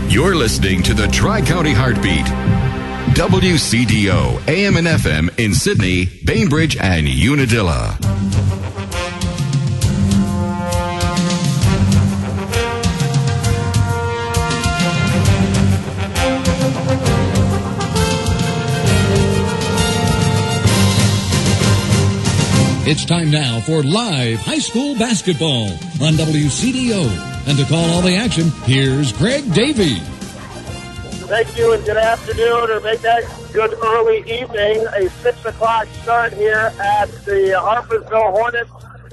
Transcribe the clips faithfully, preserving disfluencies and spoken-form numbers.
You're listening to the Tri-County Heartbeat. W C D O, A M and F M in Sydney, Bainbridge, and Unadilla. It's time now for live high school basketball on W C D O. And to call all the action, here's Greg Davey. Thank you and good afternoon, or make that good early evening. A six o'clock start here at the Harpersville Hornets.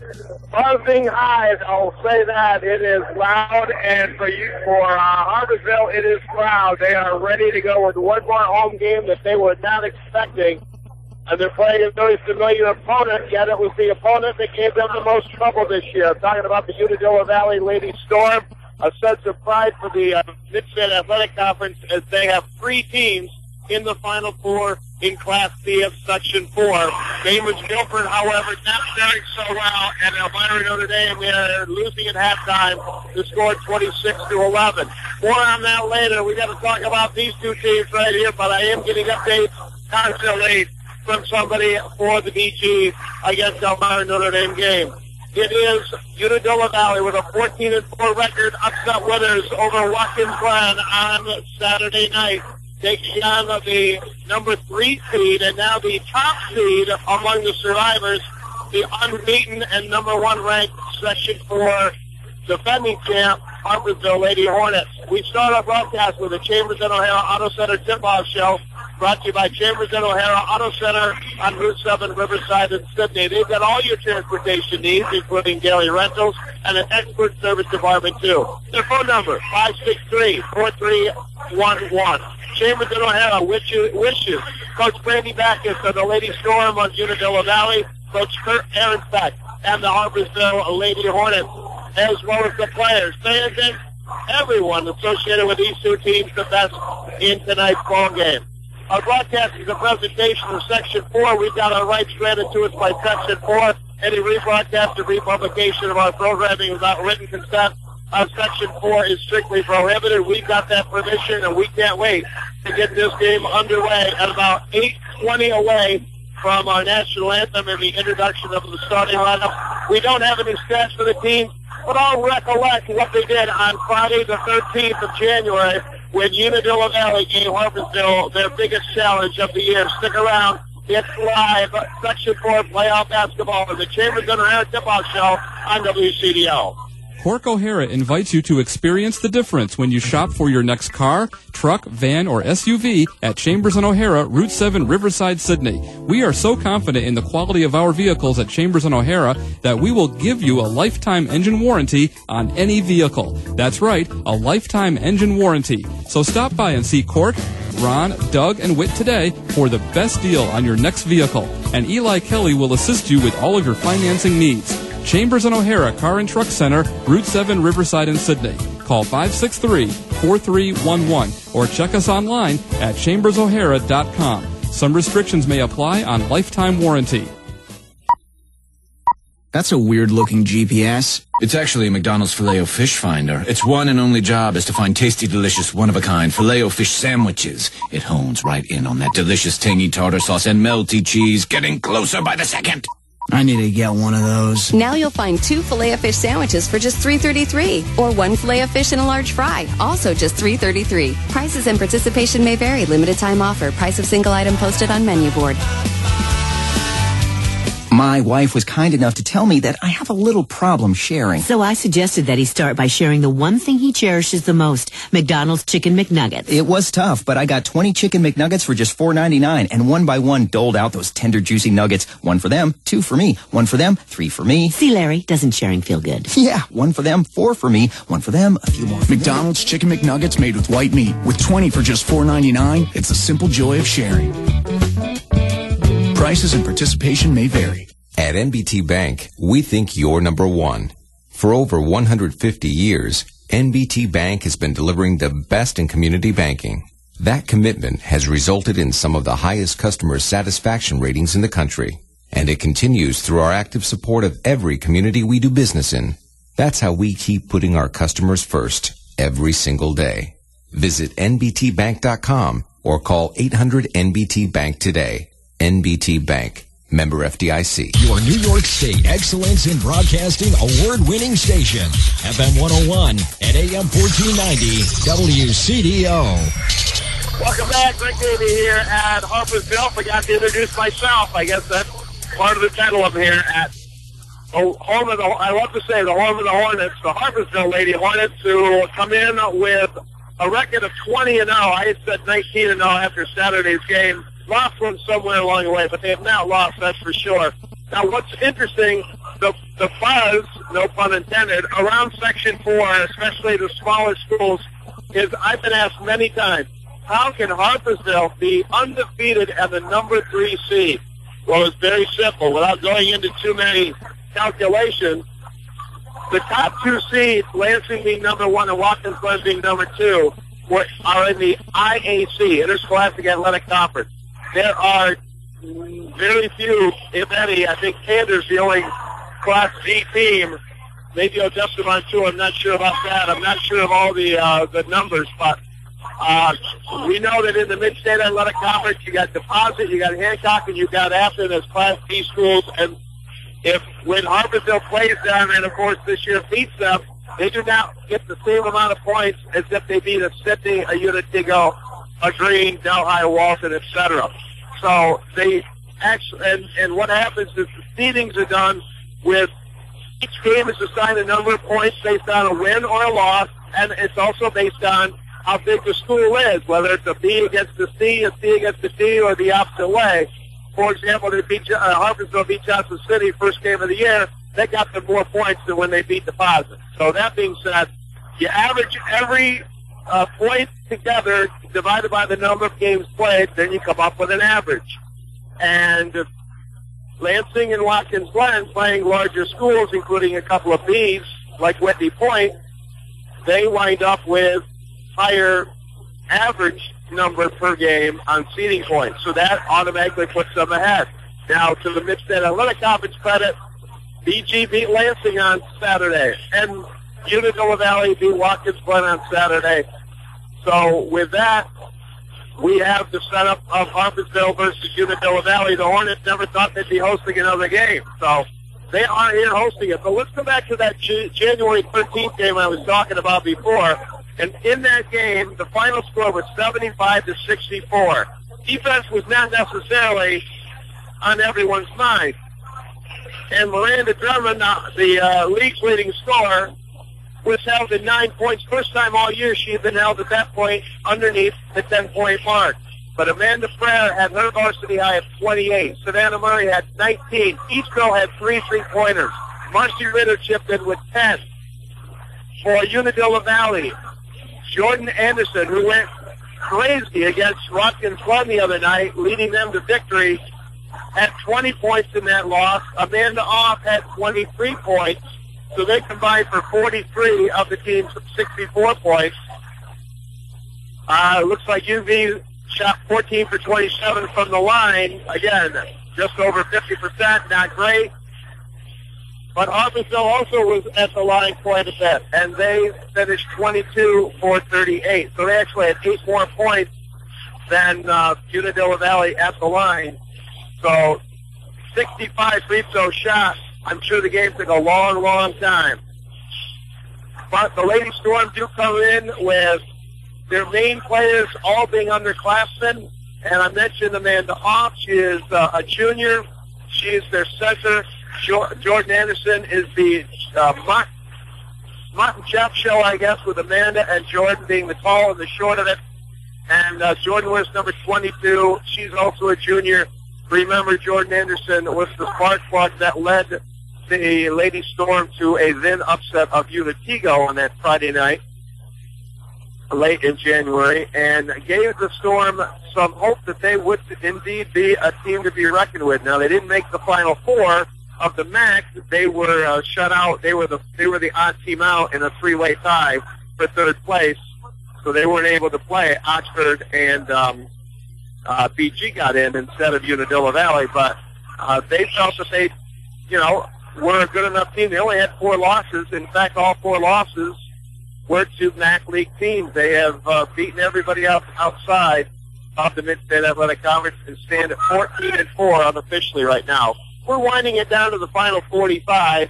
Buzzing highs, I'll say that. It is loud, and for you, for uh, Harpersville, it is loud. They are ready to go with one more home game that they were not expecting. And they're playing a very familiar opponent, yet it was the opponent that gave them the most trouble this year. I'm talking about the Unadilla Valley Lady Storm. A sense of pride for the uh, Mid-State Athletic Conference as they have three teams in the Final Four in Class B of Section four. Bainbridge Guilford, however, not faring so well, and Elmira Notre Dame, we are losing at halftime to score twenty-six to eleven. More on that later. We've got to talk about these two teams right here, but I am getting updates constantly from somebody for the B G against Elmira Notre Dame game. It is Unadilla Valley with a fourteen and four record, upset winners over Watkins Glen on Saturday night, taking on the number three seed and now the top seed among the survivors, the unbeaten and number one ranked Section four defending champ, Harpersville Lady Hornets. We start our broadcast with the Chambers and O'Hara Auto Center tip-off show, brought to you by Chambers and O'Hara Auto Center on Route seven, Riverside, and Sydney. They've got all your transportation needs, including daily rentals, and an expert service department, too. Their phone number, five six three, four three one one. Chambers and O'Hara wish you, wish you. Coach Brandy Backus of the Lady Storm on Unadilla Valley, Coach Kurt Ehrenbeck, and the Harpersville Lady Hornets, as well as the players, fans, and everyone associated with these two teams, the best in tonight's ball game. Our broadcast is a presentation of Section four. We've got our rights granted to us by Section four. Any rebroadcast or republication of our programming without written consent of Section four is strictly prohibited. We've got that permission, and we can't wait to get this game underway at about eight twenty away from our national anthem and the introduction of the starting lineup. We don't have any stats for the team, but I'll recollect what they did on Friday the thirteenth of January when Unadilla Valley gave Harpersville their biggest challenge of the year. Stick around. It's live Section four playoff basketball in the Chambers and O'Hara tip-off show on W C D O. Cork O'Hara invites you to experience the difference when you shop for your next car, truck, van, or S U V at Chambers and O'Hara, Route seven, Riverside, Sydney. We are so confident in the quality of our vehicles at Chambers and O'Hara that we will give you a lifetime engine warranty on any vehicle. That's right, a lifetime engine warranty. So stop by and see Cork, Ron, Doug, and Whit today for the best deal on your next vehicle. And Eli Kelly will assist you with all of your financing needs. Chambers and O'Hara Car and Truck Center, Route seven, Riverside, and Sydney. Call five six three, four three one one or check us online at chambers o'hara dot com. Some restrictions may apply on lifetime warranty. That's a weird-looking G P S. It's actually a McDonald's Filet-O-Fish finder. Its one and only job is to find tasty, delicious, one-of-a-kind Filet-O-Fish sandwiches. It hones right in on that delicious, tangy tartar sauce and melty cheese, getting closer by the second. I need to get one of those. Now you'll find two Filet-O-Fish sandwiches for just three thirty-three, or one Filet-O-Fish and a large fry, also just three thirty-three. Prices and participation may vary. Limited time offer. Price of single item posted on menu board. My wife was kind enough to tell me that I have a little problem sharing. So I suggested that he start by sharing the one thing he cherishes the most, McDonald's Chicken McNuggets. It was tough, but I got twenty Chicken McNuggets for just four ninety-nine, and one by one doled out those tender, juicy nuggets. One for them, two for me. One for them, three for me. See, Larry, doesn't sharing feel good? Yeah, one for them, four for me. One for them, a few more for McDonald's them. Chicken McNuggets made with white meat. With twenty for just four ninety-nine, it's the simple joy of sharing. Prices and participation may vary. At N B T Bank, we think you're number one. For over one hundred fifty years, N B T Bank has been delivering the best in community banking. That commitment has resulted in some of the highest customer satisfaction ratings in the country, and it continues through our active support of every community we do business in. That's how we keep putting our customers first every single day. Visit N B T bank dot com or call eight hundred N B T bank today. N B T Bank. Member F D I C. Your New York State Excellence in Broadcasting award-winning station. F M one oh one and A M fourteen ninety W C D O. Welcome back. Greg Davey here at Harpersville. Forgot to introduce myself. I guess that's part of the title. I'm here at the home of the, I love to say the home of the Hornets, the Harpersville Lady Hornets, who come in with a record of twenty and oh. I had said nineteen and oh after Saturday's game. Lost one somewhere along the way, but they have not lost, that's for sure. Now, what's interesting, the the buzz, no pun intended, around Section four, especially the smaller schools, is I've been asked many times, how can Harpersville be undefeated at the number three seed? Well, it's very simple. Without going into too many calculations, the top two seeds, Lansing being number one and Watkins Glen being number two, were, are in the I A C, Interscholastic Athletic Conference. There are very few, if any. I think Cantor's the only Class D team. Maybe Odessa too. I'm not sure about that. I'm not sure of all the uh, the numbers, but uh, we know that in the Mid-State Athletic Conference, you got Deposit, you got Hancock, and you got Afton as Class D schools. And if when Harpersville plays them, and of course this year beats them, they do not get the same amount of points as if they beat a Sydney, a Unitigo, a Green, Delhi, Walton, et cetera. So they actually, and, and what happens is the seedings are done with each game is assigned a number of points based on a win or a loss, and it's also based on how big the school is, whether it's a B against the C, a C against the D, or the opposite way. For example, they beat uh, Harpersville beat Johnson City first game of the year. They got them more points than when they beat Deposit. So that being said, you average every Uh, points together divided by the number of games played, then you come up with an average. And Lansing and Watkins Glen, playing larger schools, including a couple of B's, like Whitney Point, they wind up with higher average number per game on seeding points. So that automatically puts them ahead. Now, to the Mid-State Athletic Conference credit, B G beat Lansing on Saturday, and Unadilla Valley beat Watkins Glen on Saturday. So with that, we have the setup of Harpersville versus Unadilla Valley. The Hornets never thought they'd be hosting another game. So they are here hosting it. But let's go back to that J- January thirteenth game I was talking about before. And in that game, the final score was seventy-five to sixty-four. Defense was not necessarily on everyone's mind. And Miranda Drummond, the uh, league's leading scorer, was held at nine points. First time all year she had been held at that point underneath the ten-point mark. But Amanda Frere had her varsity high of twenty-eight. Savannah Murray had nineteen. Each girl had three three-pointers. Marcy Ritter chipped in with ten. For Unadilla Valley, Jordan Anderson, who went crazy against Watkins Glen the other night, leading them to victory, had twenty points in that loss. Amanda Off had twenty-three points. So they combined for forty-three of the team's sixty-four points. Uh, looks like U V shot fourteen for twenty-seven from the line. Again, just over fifty percent, not great. But Harpersville also was at the line quite a bit, and they finished twenty-two for thirty-eight. So they actually had eight more points than uh, Unadilla Valley at the line. So sixty-five free throw shots. I'm sure the game took a long, long time. But the Lady Storm do come in with their main players all being underclassmen. And I mentioned Amanda Off. She is uh, a junior. She is their center. Jordan Anderson is the uh, Mott, Mott and Jeff show, I guess, with Amanda and Jordan being the tall and the short of it. And uh, Jordan wears number twenty-two. She's also a junior. Remember, Jordan Anderson was the spark plug that led the Lady Storm to a then upset of Unitigo on that Friday night, late in January, and gave the Storm some hope that they would indeed be a team to be reckoned with. Now, they didn't make the Final Four of the M A C. They were uh, shut out. They were the they were the odd team out in a three-way tie for third place, so they weren't able to play. Oxford and um, uh, B G got in instead of Unadilla Valley, but uh, they felt that they, you know, were a good enough team. They only had four losses. In fact, all four losses Word two M A C League teams. They have uh, beaten everybody else outside of the Mid-State Athletic Conference and stand at fourteen and four unofficially right now. We're winding it down to the final forty-five.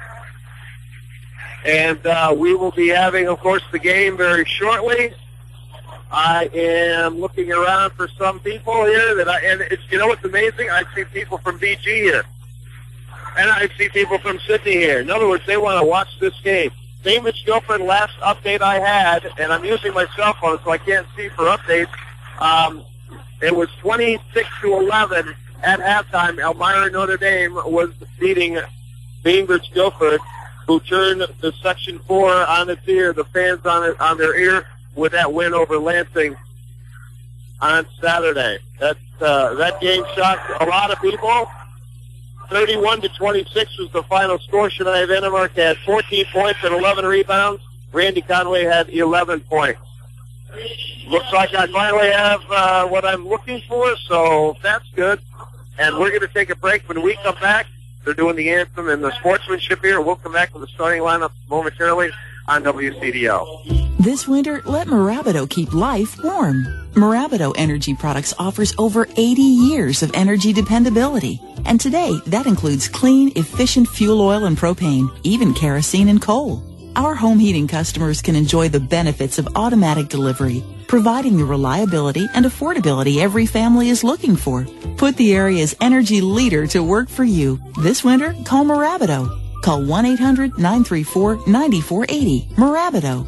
And uh, we will be having, of course, the game very shortly. I am looking around for some people here that I, and it's, you know what's amazing? I see people from B G here. And I see people from Sidney here. In other words, they want to watch this game. Bainbridge Guilford, last update I had, and I'm using my cell phone so I can't see for updates. Um, it was twenty-six to eleven at halftime. Elmira Notre Dame was beating Bainbridge Guilford, who turned the Section four on its ear, the fans on it, on their ear, with that win over Lansing on Saturday. That, uh, that game shocked a lot of people. thirty-one to twenty-six was the final score. Shania Vandermark had fourteen points and eleven rebounds. Randy Conway had eleven points. Looks like I finally have uh, what I'm looking for, so that's good. And we're going to take a break. When we come back, they're doing the anthem and the sportsmanship here. We'll come back with the starting lineup momentarily on W C D O. This winter, let Marabido keep life warm. Marabido Energy Products offers over eighty years of energy dependability. And today, that includes clean, efficient fuel oil and propane, even kerosene and coal. Our home heating customers can enjoy the benefits of automatic delivery, providing the reliability and affordability every family is looking for. Put the area's energy leader to work for you. This winter, call Marabido. Call one eight hundred nine three four nine four eight zero. Marabido.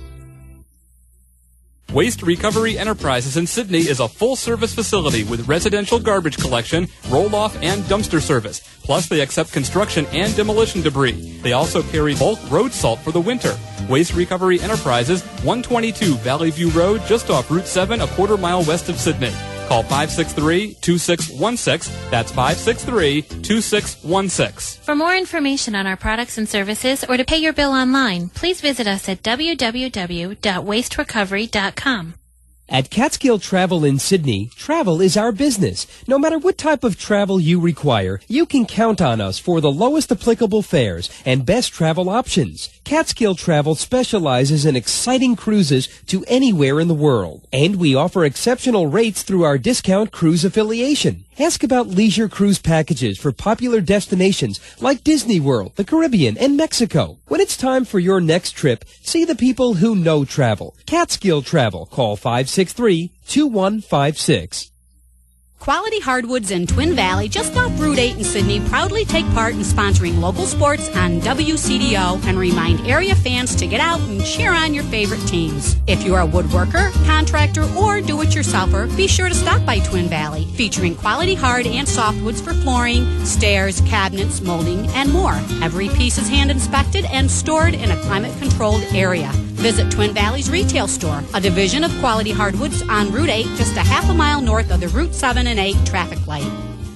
Waste Recovery Enterprises in Sidney is a full-service facility with residential garbage collection, roll-off, and dumpster service. Plus, they accept construction and demolition debris. They also carry bulk road salt for the winter. Waste Recovery Enterprises, one twenty-two Valley View Road, just off Route seven, a quarter mile west of Sidney. Call five six three, two six one six. That's five six three, two six one six. For more information on our products and services or to pay your bill online, please visit us at w w w dot waste recovery dot com. At Catskill Travel in Sidney, travel is our business. No matter what type of travel you require, you can count on us for the lowest applicable fares and best travel options. Catskill Travel specializes in exciting cruises to anywhere in the world, and we offer exceptional rates through our discount cruise affiliation. Ask about leisure cruise packages for popular destinations like Disney World, the Caribbean, and Mexico. When it's time for your next trip, see the people who know travel. Catskill Travel. Call five six three, two one five six. Quality Hardwoods in Twin Valley, just off Route eight in Sidney, proudly take part in sponsoring local sports on W C D O and remind area fans to get out and cheer on your favorite teams. If you're a woodworker, contractor, or do-it-yourselfer, be sure to stop by Twin Valley, featuring quality hard and softwoods for flooring, stairs, cabinets, molding, and more. Every piece is hand-inspected and stored in a climate-controlled area. Visit Twin Valley's retail store, a division of Quality Hardwoods on Route eight, just a half a mile north of the Route seven and eight traffic light.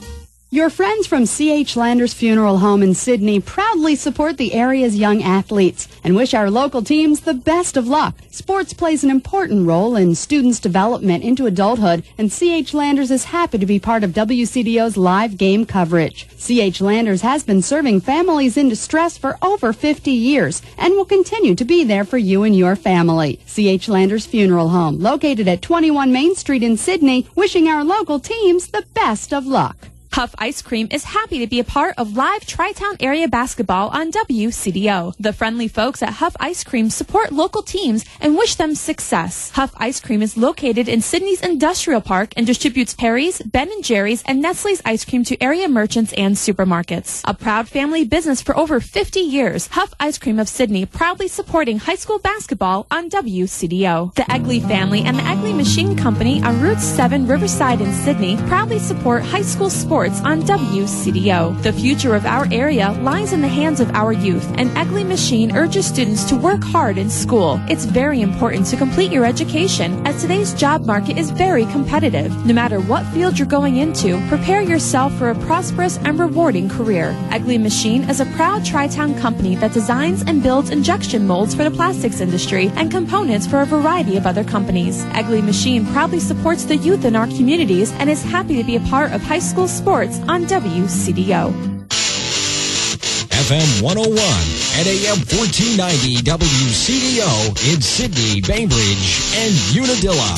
Your friends from C H Landers Funeral Home in Sidney proudly support the area's young athletes and wish our local teams the best of luck. Sports plays an important role in students' development into adulthood, and C H Landers is happy to be part of W C D O's live game coverage. C H Landers has been serving families in distress for over fifty years and will continue to be there for you and your family. C H Landers Funeral Home, located at twenty-one Main Street in Sidney, wishing our local teams the best of luck. Huff Ice Cream is happy to be a part of live Tri-Town area basketball on W C D O. The friendly folks at Huff Ice Cream support local teams and wish them success. Huff Ice Cream is located in Sidney's Industrial Park and distributes Perry's, Ben and Jerry's, and Nestle's ice cream to area merchants and supermarkets. A proud family business for over fifty years, Huff Ice Cream of Sidney proudly supporting high school basketball on W C D O. The Egley family and the Egley Machine Company on Route seven Riverside in Sidney proudly support high school sports on W C D O. The future of our area lies in the hands of our youth, and Egley Machine urges students to work hard in school. It's very important to complete your education, as today's job market is very competitive. No matter what field you're going into, prepare yourself for a prosperous and rewarding career. Egley Machine is a proud Tri-Town company that designs and builds injection molds for the plastics industry and components for a variety of other companies. Egley Machine proudly supports the youth in our communities and is happy to be a part of high school sports on W C D O. F F M one oh one and A M fourteen ninety W C D O in Sydney, Bainbridge, and Unadilla.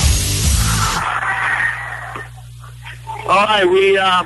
All right, we uh,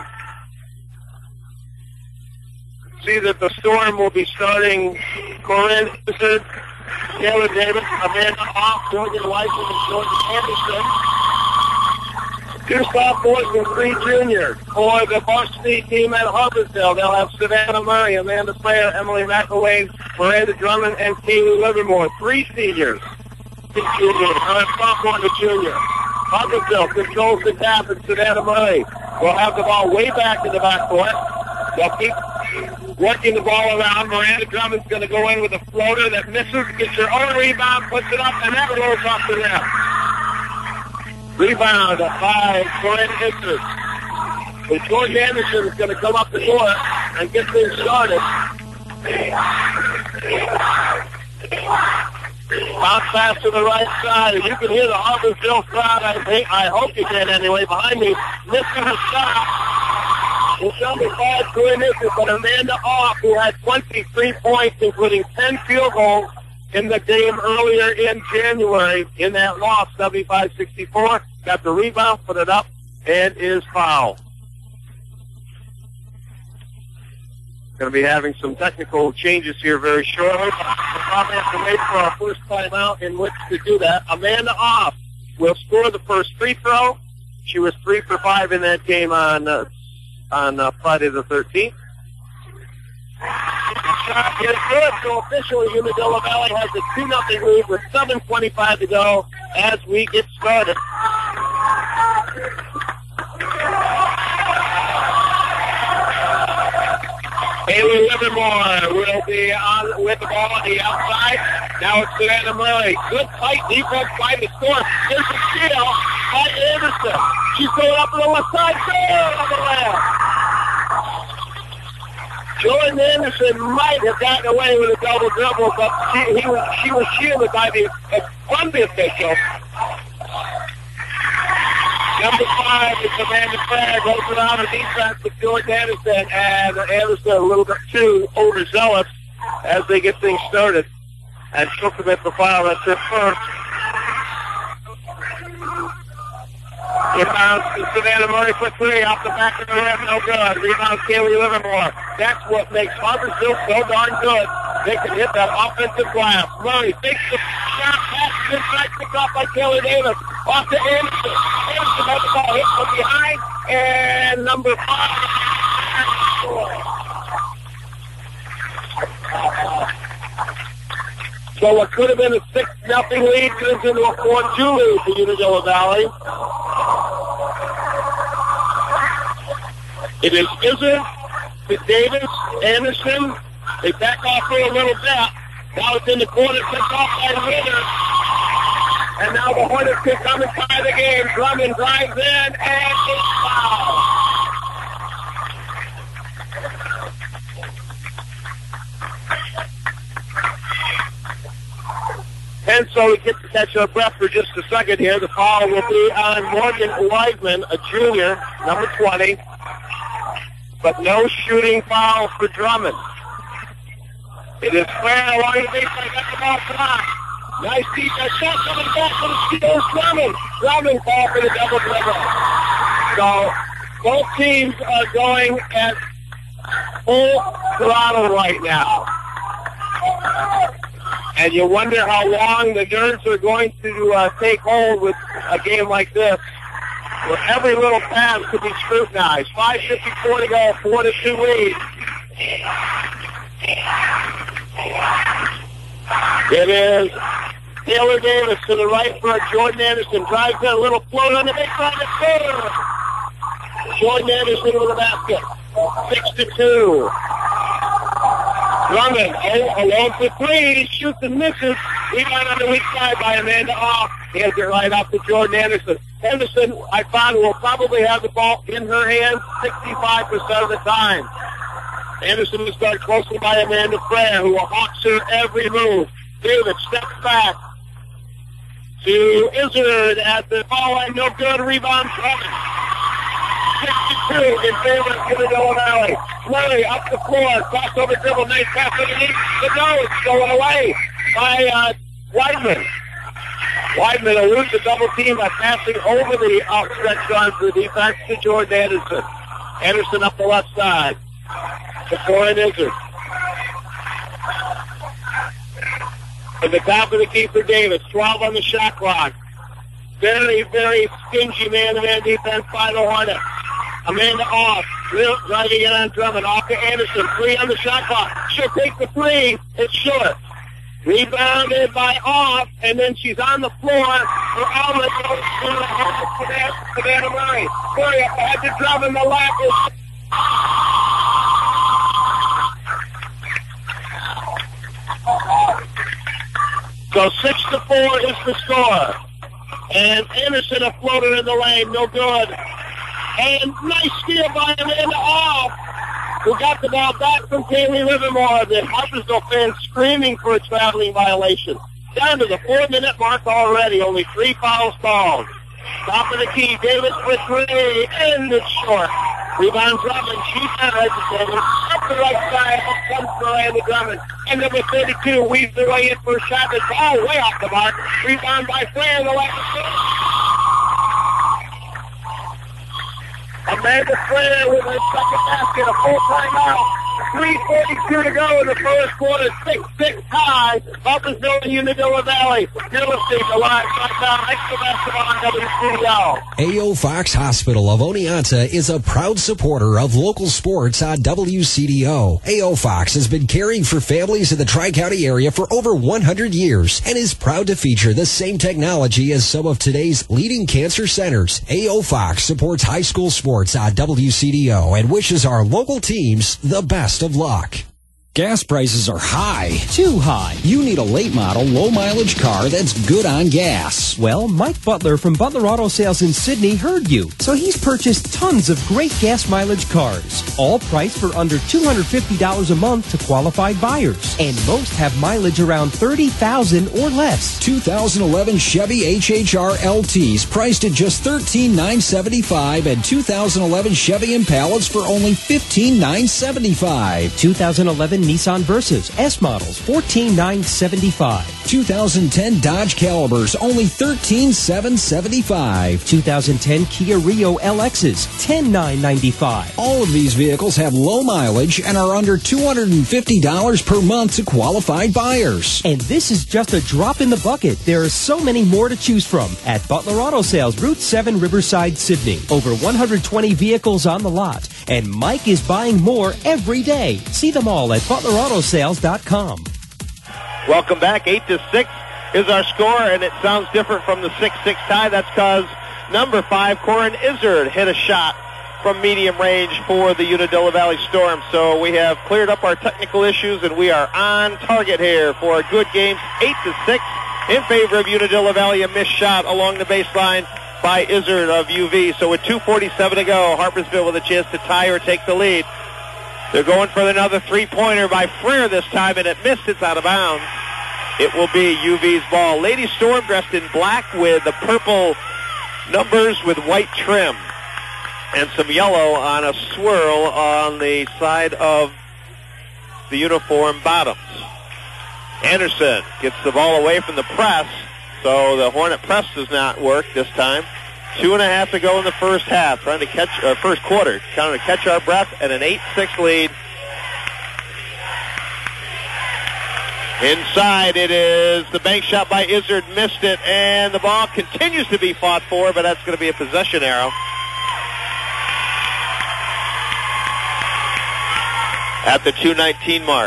see that the storm will be starting. Corinne Anderson, Taylor Davis, Amanda Hoff, Morgan Weissman, and Jordan Anderson. Two sophomores and three juniors. For the varsity team at Harpersville, they'll have Savannah Murray, Amanda Slayer, Emily McElwain, Miranda Drummond, and Kaylee Livermore. Three seniors. Six juniors. Uh, sophomore and a junior. Harpersville controls the tap, and Savannah Murray will have the ball way back in the backcourt. They'll keep working the ball around. Miranda Drummond's going to go in with a floater that misses, gets her own rebound, puts it up, and that rolls off the rim. Rebound by Corinne Anderson. But George Anderson is going to come up the court and get things started. Bounce pass to the right side, and you can hear the Harpersville crowd. I think, I hope you can anyway. Behind me, missing her shot. It's number five, Corinne Anderson, but Amanda Off, who had twenty-three points, including ten field goals in the game earlier in January in that loss, seventy-five sixty-four. Got the rebound, put it up, and is fouled. Going to be having some technical changes here very shortly. We'll probably have to wait for our first timeout in which to do that. Amanda Off will score the first free throw. She was three for five in that game on uh, on uh, Friday the thirteenth. Shot is good, so officially Unadilla Valley has a two nothing lead with seven twenty-five to go as we get started. Haley Livermore will be on with the ball on the outside. Now it's Savannah Murray. Good tight defense by the score. There's a steal by Anderson. She's going up on the left side. Goal on the left. Jordan Anderson might have gotten away with a double dribble, but she, he was, she was shielded by the uh, from the official. Number five is Amanda Frey. Goes around the defense with Jordan Anderson, and Anderson a little bit too overzealous as they get things started. And she'll commit the foul. That's her first. Inbounds to Savannah Murray for three off the back of the rim, no good. Rebounds Kaylee Livermore. That's what makes Harpersville so darn good. They can hit that offensive glass. Murray takes the shot, pass inside, picked off by Taylor Davis. Off to Anderson. Anderson has the ball hit from behind, and number five. So what could have been a six nothing lead turns into a four two lead for Unadilla Valley. It is Izzard to Davis, Anderson. They back off for a little bit. Now it's in the corner, picked off by Ritter. And now the Hornets can come and tie the game. Drummond drives in, and it's fouled. And so we get to catch our breath for just a second here. The foul will be on Morgan Wiseman, a junior, number twenty. But no shooting foul for Drummond. It is fair along the baseline. Got the ball blocked. Nice defense. Shot coming back for the Steelers. Drummond. Drummond ball for the double dribble. So both teams are going at full throttle right now. And you wonder how long the nerves are going to uh, take hold with a game like this, where every little pass could be scrutinized. five fifty-four to go, four to two lead. It is Taylor Davis to the right for Jordan Anderson. Drives in a little float on the baseline to score. Jordan Anderson with the basket. Six to two. Drummond, oh, alone for three. Shoots and misses. Rebound on the weak side by Amanda Off. Hands it right off to Jordan Anderson. Anderson, I found, will probably have the ball in her hands sixty-five percent of the time. Anderson is guarded closely by Amanda Frey, who will hawks her every move. David steps back to Izzard at the ball line. No good. Rebound, Drummond. sixty-two in favor of Unadilla Valley. Murray up the floor, crossover dribble, nice pass underneath, but no, it's going away by uh, Weidman. Weidman will lose the double team by passing over the outstretched arms of the defense to Jordan Anderson. Anderson up the left side to Corin Izzard. At the top of the key for Davis, twelve on the shot clock. Very, very stingy man-to-man defense by the Hornets. Amanda off, driving it on Drummond, off to Anderson, three on the shot clock. She'll take the three, it's short. Rebounded by Off, and then she's on the floor. Her outlet goes to the Savannah Murray. Murray up ahead to Drummond, the lap is... So six to four is the score. And Anderson a floater in the lane, no good. And nice steal by Amanda Off, who got the ball back from Kaylee Livermore. The Harpersville fans screaming for a traveling violation. Down to the four-minute mark already, only three fouls called. Top of the key, Davis for three, and it's short. Rebound Drummond, she's not hesitating. Up the right side, up comes Miranda Drummond. And number thirty-two weaves their way in for a shot that's all way off the mark. Rebound by Flair in the left. Amanda Flair with her second basket, a full timeout. three forty-two to go in the first quarter, six six tie. Harpersville and Unadilla Valley. You're listening to Live Touchdown Extra Basketball on W C D O. A O. Fox Hospital of Oneonta is a proud supporter of local sports on W C D O. A O. Fox has been caring for families in the Tri-County area for over one hundred years and is proud to feature the same technology as some of today's leading cancer centers. A O. Fox supports high school sports on W C D O and wishes our local teams the best of luck. Gas prices are high. Too high. You need a late model, low mileage car that's good on gas. Well, Mike Butler from Butler Auto Sales in Sydney heard you. So he's purchased tons of great gas mileage cars, all priced for under two hundred fifty dollars a month to qualified buyers. And most have mileage around thirty thousand or less. two thousand eleven Chevy H H R L Ts priced at just thirteen thousand nine hundred seventy-five dollars and two thousand eleven Chevy Impalas for only fifteen thousand nine hundred seventy-five dollars. two thousand eleven Nissan Versas, S models, fourteen thousand nine hundred seventy-five dollars. two thousand ten Dodge Calibers, only thirteen thousand seven hundred seventy-five dollars. two thousand ten Kia Rio L Xs, ten thousand nine hundred ninety-five dollars. All of these vehicles have low mileage and are under two hundred fifty dollars per month to qualified buyers. And this is just a drop in the bucket. There are so many more to choose from at Butler Auto Sales, Route seven, Riverside, Sydney. Over one hundred twenty vehicles on the lot. And Mike is buying more every day. See them all at butler auto sales dot com. Welcome back. Eight to six is our score, and it sounds different from the six six tie. That's because number five, Corin Izzard, hit a shot from medium range for the Unadilla Valley Storm. So we have cleared up our technical issues, and we are on target here for a good game. Eight to six in favor of Unadilla Valley. A missed shot along the baseline by Izzard of U V. So with two forty-seven to go, Harpersville with a chance to tie or take the lead. They're going for another three-pointer by Freer this time, and it missed. It's out of bounds. It will be U V's ball. Lady Storm dressed in black with the purple numbers with white trim and some yellow on a swirl on the side of the uniform bottoms. Anderson gets the ball away from the press, so the Hornet press does not work this time. Two and a half to go in the first half, trying to catch, or first quarter, trying to catch our breath, and an eight six lead. Inside, it is the bank shot by Izzard, missed it, and the ball continues to be fought for, but that's going to be a possession arrow. At the two nineteen mark.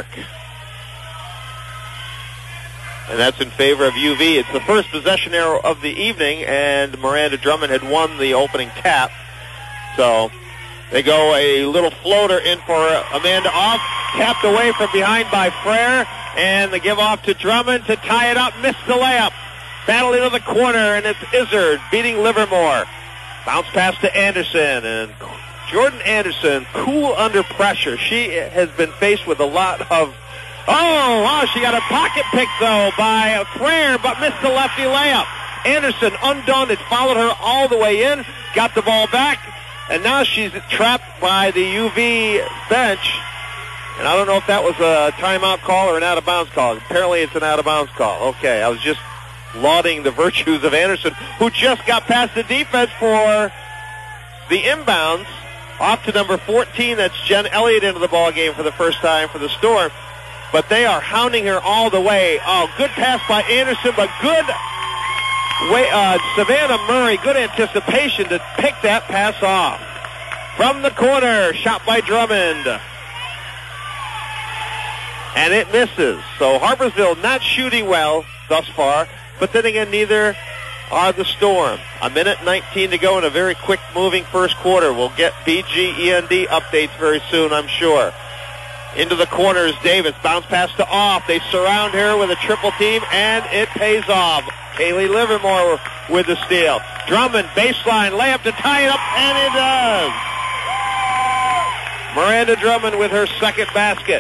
And that's in favor of U V. It's the first possession arrow of the evening, and Miranda Drummond had won the opening tap. So they go a little floater in for Amanda Off, tapped away from behind by Frere, and the give off to Drummond to tie it up, missed the layup. Battle into the corner, and it's Izzard beating Livermore. Bounce pass to Anderson, and Jordan Anderson, cool under pressure. She has been faced with a lot of Oh, wow, she got a pocket pick, though, by Frere, but missed the lefty layup. Anderson, undaunted, followed her all the way in, got the ball back, and now she's trapped by the U V bench. And I don't know if that was a timeout call or an out-of-bounds call. Apparently it's an out-of-bounds call. Okay, I was just lauding the virtues of Anderson, who just got past the defense for the inbounds. Off to number fourteen, that's Jen Elliott into the ball game for the first time for the Storm. But they are hounding her all the way. Oh, good pass by Anderson, but good way, uh, Savannah Murray, good anticipation to pick that pass off. From the corner, shot by Drummond. And it misses. So Harpersville not shooting well thus far, but then again, neither are the Storm. A minute nineteen to go in a very quick-moving first quarter. We'll get B G E N D updates very soon, I'm sure. Into the corners, Davis, bounce pass to Off. They surround her with a triple team, and it pays off. Kaylee Livermore with the steal. Drummond, baseline, layup to tie it up, and it does. Miranda Drummond with her second basket.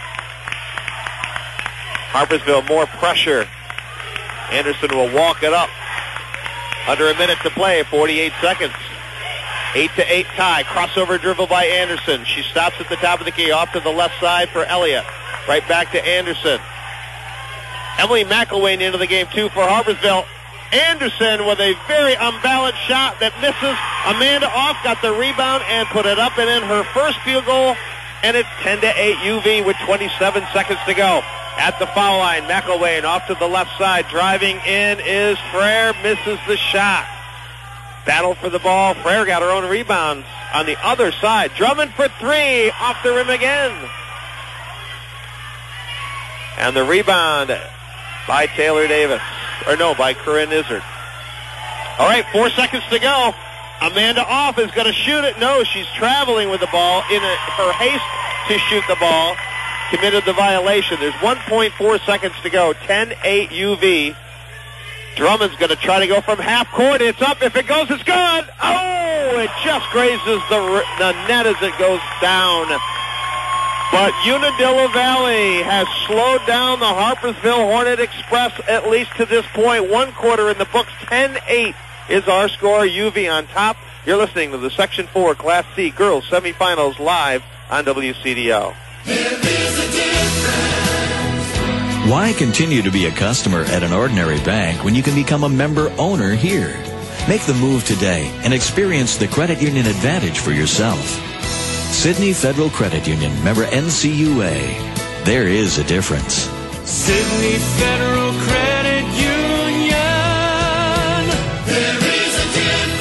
Harpersville more pressure. Anderson will walk it up. Under a minute to play, forty-eight seconds. Eight to eight tie. Crossover dribble by Anderson. She stops at the top of the key, off to the left side for Elliott. Right back to Anderson. Emily McElwain into the game too for Harpersville. Anderson with a very unbalanced shot that misses. Amanda Off got the rebound and put it up and in her first field goal. And it's ten to eight U V with twenty-seven seconds to go. At the foul line, McElwain off to the left side. Driving in is Frere, misses the shot. Battle for the ball. Frere got her own rebounds on the other side. Drummond for three, off the rim again. And the rebound by Taylor Davis. Or no, by Corinne Izzard. All right, four seconds to go. Amanda Off is going to shoot it. No, she's traveling with the ball in a, her haste to shoot the ball. Committed the violation. There's one point four seconds to go. ten eight U V. Drummond's going to try to go from half court. It's up. If it goes, it's good. Oh, it just grazes the, the net as it goes down. But Unadilla Valley has slowed down the Harpersville Hornet Express, at least to this point. One quarter in the books. ten eight is our score. U V on top. You're listening to the Section four Class C Girls Semifinals live on W C D O. Why continue to be a customer at an ordinary bank when you can become a member owner here? Make the move today and experience the credit union advantage for yourself. Sydney Federal Credit Union, member N C U A. There is a difference. Sydney Federal Credit Union. There is a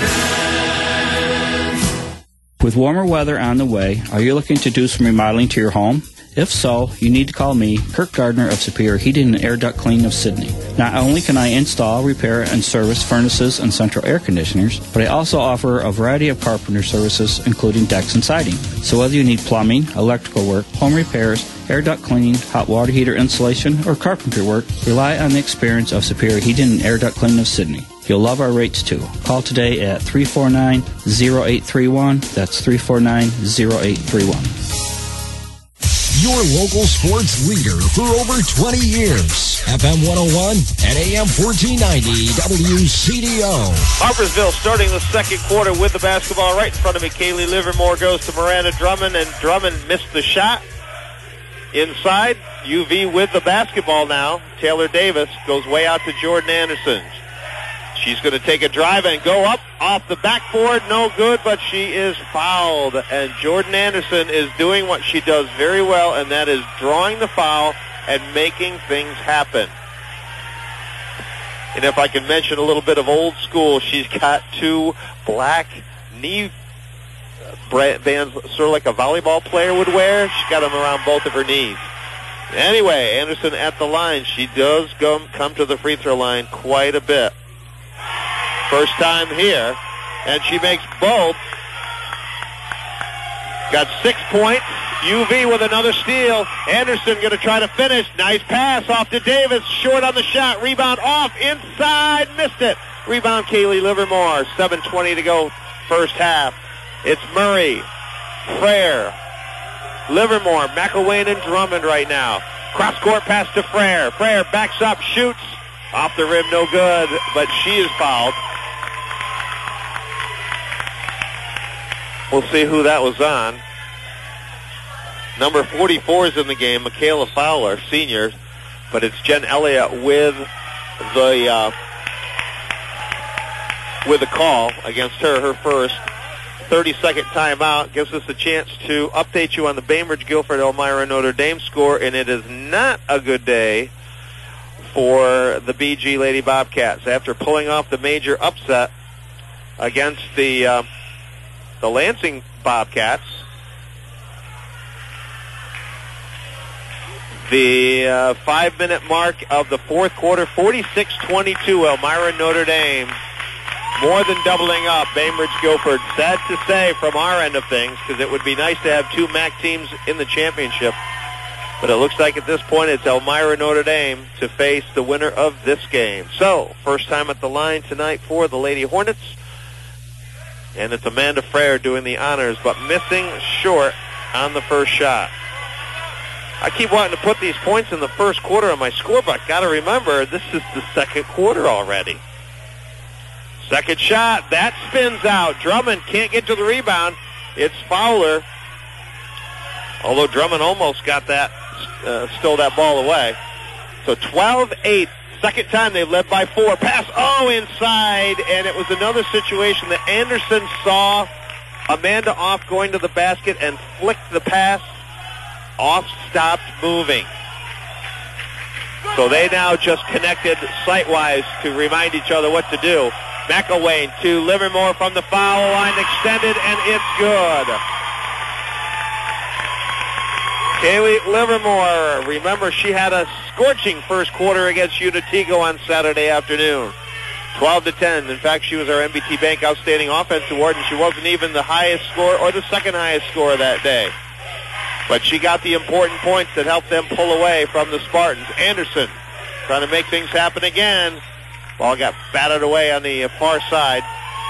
difference. With warmer weather on the way, are you looking to do some remodeling to your home? If so, you need to call me, Kirk Gardner of Superior Heating and Air Duct Cleaning of Sydney. Not only can I install, repair, and service furnaces and central air conditioners, but I also offer a variety of carpenter services, including decks and siding. So whether you need plumbing, electrical work, home repairs, air duct cleaning, hot water heater installation, or carpentry work, rely on the experience of Superior Heating and Air Duct Cleaning of Sydney. You'll love our rates, too. Call today at three four nine, zero eight three one. That's three four nine, zero eight three one. Your local sports leader for over twenty years. F M one oh one and A M fourteen ninety W C D O. Harpersville starting the second quarter with the basketball right in front of me. Kaylee Livermore goes to Miranda Drummond, and Drummond missed the shot. Inside, U V with the basketball now. Taylor Davis goes way out to Jordan Anderson. She's going to take a drive and go up off the backboard. No good, but she is fouled. And Jordan Anderson is doing what she does very well, and that is drawing the foul and making things happen. And if I can mention a little bit of old school, she's got two black knee bands, sort of like a volleyball player would wear. She's got them around both of her knees. Anyway, Anderson at the line. She does go, come to the free throw line quite a bit. First time here, and she makes both. Got six points. U V with another steal. Anderson going to try to finish. Nice pass off to Davis. Short on the shot. Rebound off. Inside. Missed it. Rebound Kaylee Livermore. seven twenty to go first half. It's Murray, Frere, Livermore, McElwain, and Drummond right now. Cross-court pass to Frere. Frere backs up, shoots. Off the rim, no good, but she is fouled. We'll see who that was on. Number forty-four is in the game, Michaela Fowler, senior, but it's Jen Elliott with the uh, with the call against her, her first thirty-second timeout. Gives us a chance to update you on the Bainbridge, Guilford, Elmira, Notre Dame score, and it is not a good day for the B G Lady Bobcats after pulling off the major upset against the uh, the Lansing Bobcats. The uh, five-minute mark of the fourth quarter, forty-six twenty-two, Elmira Notre Dame, more than doubling up Bainbridge Guilford. Sad to say from our end of things, because it would be nice to have two M A C teams in the championship. But it looks like at this point it's Elmira Notre Dame to face the winner of this game. So, first time at the line tonight for the Lady Hornets. And it's Amanda Frere doing the honors, but missing short on the first shot. I keep wanting to put these points in the first quarter on my score, but got to remember, this is the second quarter already. Second shot, that spins out. Drummond can't get to the rebound. It's Fowler. Although Drummond almost got that, uh, stole that ball away. So twelve eight. Second time they led by four. Pass, oh, inside. And it was another situation that Anderson saw Amanda Off going to the basket and flicked the pass. Off stopped moving. So they now just connected sight-wise to remind each other what to do. McElwain to Livermore from the foul line, extended, and it's good. Kaylee Livermore, remember she had a scorching first quarter against Unitego on Saturday afternoon. twelve to ten. In fact, she was our M B T Bank Outstanding Offensive Award, and she wasn't even the highest scorer or the second highest scorer that day. But she got the important points that helped them pull away from the Spartans. Anderson trying to make things happen again. Ball got batted away on the far side.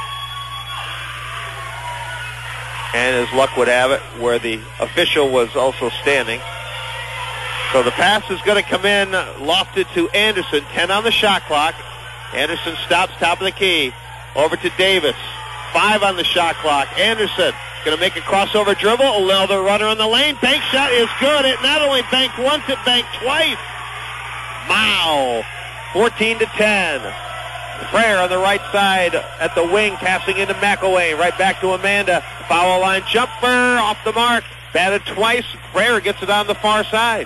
And as luck would have it, where the official was also standing. So the pass is going to come in, lofted to Anderson. ten on the shot clock. Anderson stops top of the key. Over to Davis. Five on the shot clock. Anderson going to make a crossover dribble. Another runner on the lane. Bank shot is good. It not only banked once, it banked twice. Wow. fourteen to ten. Frere on the right side at the wing, passing into McElwain. Right back to Amanda. Foul line jumper off the mark. Batted twice. Frere gets it on the far side.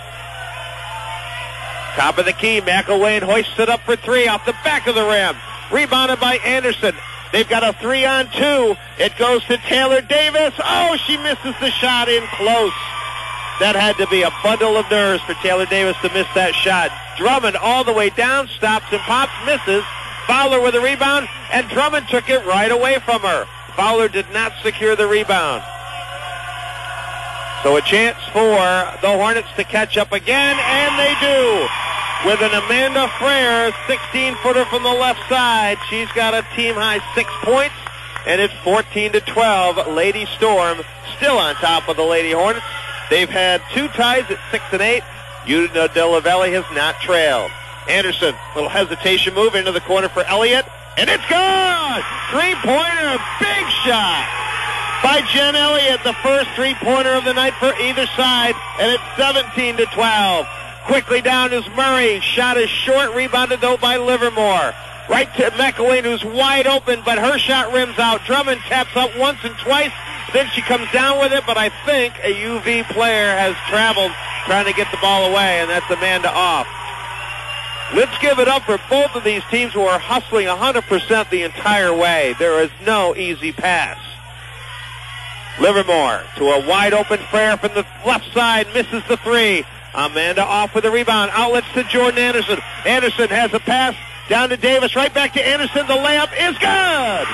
Top of the key. McElwain hoists it up for three off the back of the rim. Rebounded by Anderson. They've got a three on two. It goes to Taylor Davis. Oh, she misses the shot in close. That had to be a bundle of nerves for Taylor Davis to miss that shot. Drummond all the way down, stops and pops, misses. Fowler with a rebound, and Drummond took it right away from her. Fowler did not secure the rebound. So a chance for the Hornets to catch up again, and they do. With an Amanda Frere, sixteen-footer from the left side. She's got a team-high six points, and it's fourteen to twelve. Lady Storm still on top of the Lady Hornets. They've had two ties at six and eight. Unit de la Valley has not trailed. Anderson, little hesitation move into the corner for Elliott, and it's good! Three-pointer, big shot by Jen Elliott, the first three-pointer of the night for either side, and it's seventeen to twelve. Quickly down is Murray. Shot is short, rebounded though by Livermore. Right to McElwain, who's wide open, but her shot rims out. Drummond taps up once and twice. Then she comes down with it, but I think a U V player has traveled trying to get the ball away, and that's Amanda Off. Let's give it up for both of these teams who are hustling one hundred percent the entire way. There is no easy pass. Livermore to a wide open Frere from the left side, misses the three. Amanda Off with a rebound. Outlets to Jordan Anderson. Anderson has a pass down to Davis. Right back to Anderson. The layup is good.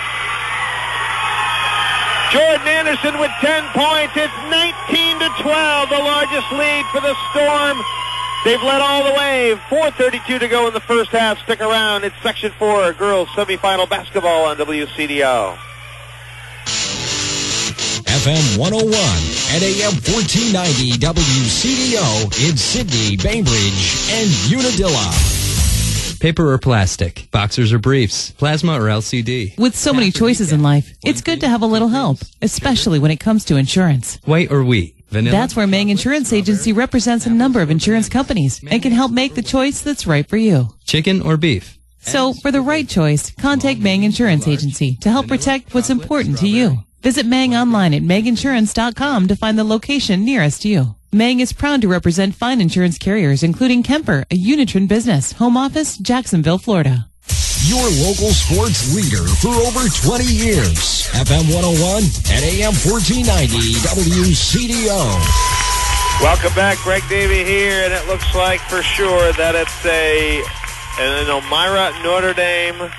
Jordan Anderson with ten points. It's nineteen to twelve, the largest lead for the Storm. They've led all the way. four thirty-two to go in the first half. Stick around. It's Section four girls semifinal basketball on W C D O. F M one oh one and A M fourteen ninety W C D O in Sydney, Bainbridge, and Unadilla. paper or plastic, boxers or briefs, plasma or L C D. With so many choices in life, it's good to have a little help, especially when it comes to insurance. White or wheat, vanilla. That's where Mang Insurance Agency represents a number of insurance companies and can help make the choice that's right for you. Chicken or beef. So, for the right choice, contact Mang Insurance Agency to help protect what's important to you. Visit Mang online at mang insurance dot com to find the location nearest you. Mang is proud to represent fine insurance carriers, including Kemper, a Unitron business, home office, Jacksonville, Florida. Your local sports leader for over twenty years. F M one oh one and A M fourteen ninety W C D O. Welcome back. Greg Davey here, and it looks like for sure that it's a an Elmira Notre Dame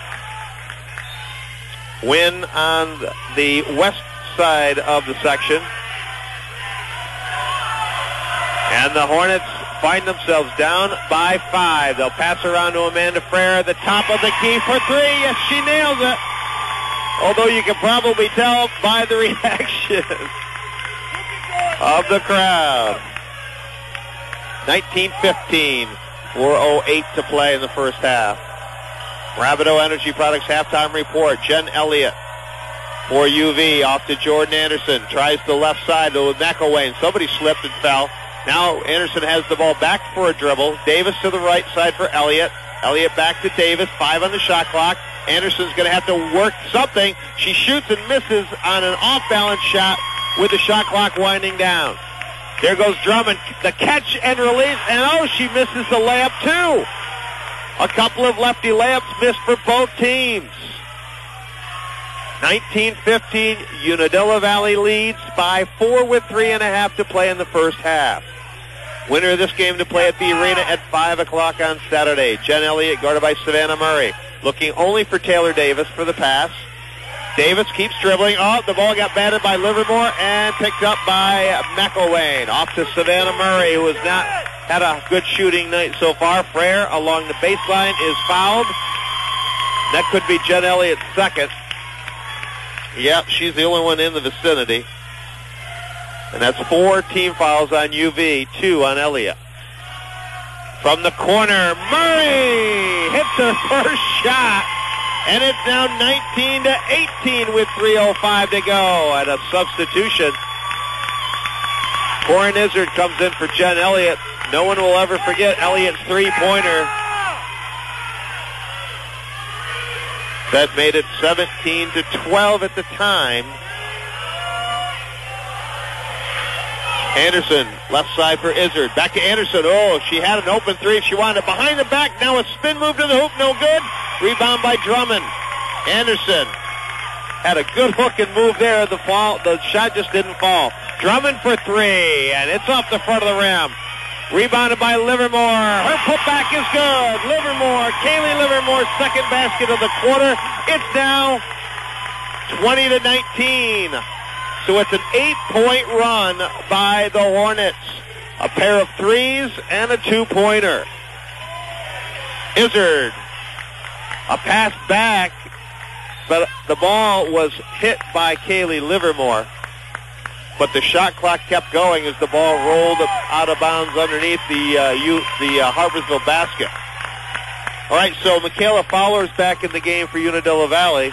win on the west side of the section. And the Hornets find themselves down by five. They'll pass around to Amanda Frere at the top of the key for three. Yes, she nails it. Although you can probably tell by the reaction of the crowd. nineteen fifteen, four oh eight to play in the first half. Rabideau Energy Products halftime report. Jen Elliott for U V off to Jordan Anderson. Tries the left side to McElwain. Somebody slipped and fell. Now Anderson has the ball back for a dribble. Davis to the right side for Elliott. Elliott back to Davis. Five on the shot clock. Anderson's going to have to work something. She shoots and misses on an off-balance shot with the shot clock winding down. There goes Drummond. The catch and release. And oh, she misses the layup too. A couple of lefty layups missed for both teams. nineteen fifteen, Unadilla Valley leads by four with three and a half to play in the first half. Winner of this game to play at the arena at five o'clock on Saturday. Jen Elliott guarded by Savannah Murray. Looking only for Taylor Davis for the pass. Davis keeps dribbling. Oh, the ball got batted by Livermore and picked up by McElwain. Off to Savannah Murray, who has not had a good shooting night so far. Frere along the baseline is fouled. That could be Jen Elliott's second. Yep, she's the only one in the vicinity. And that's four team fouls on U V, two on Elliott. From the corner, Murray hits her first shot. And it's now nineteen to eighteen with three oh five to go. And a substitution. Corin Izzard comes in for Jen Elliott. No one will ever forget Elliott's three-pointer. That made it seventeen to twelve at the time. Anderson, left side for Izzard. Back to Anderson. Oh, she had an open three. She wanted it behind the back. Now a spin move to the hoop. No good. Rebound by Drummond. Anderson had a good hook and move there. The fall, the shot just didn't fall. Drummond for three, and it's off the front of the rim. Rebounded by Livermore. Her putback is good. Livermore, Kaylee Livermore's second basket of the quarter. It's now twenty to nineteen. So it's an eight-point run by the Hornets. A pair of threes and a two-pointer. Izzard, a pass back, but the ball was hit by Kaylee Livermore. But the shot clock kept going as the ball rolled out of bounds underneath the uh, U, the uh, Harpersville basket. All right, so Michaela Fowler's back in the game for Unadilla Valley.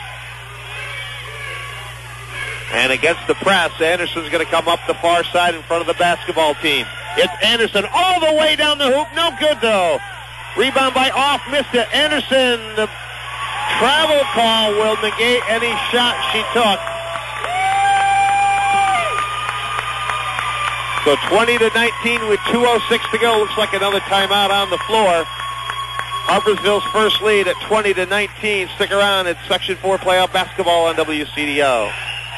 And against the press, Anderson's going to come up the far side in front of the basketball team. It's Anderson all the way down the hoop. No good, though. Rebound by Off, missed it. Anderson, the travel call will negate any shot she took. So twenty to nineteen with two oh six to go. Looks like another timeout on the floor. Harpersville's first lead at twenty to nineteen. Stick around. It's Section four playoff basketball on W C D O.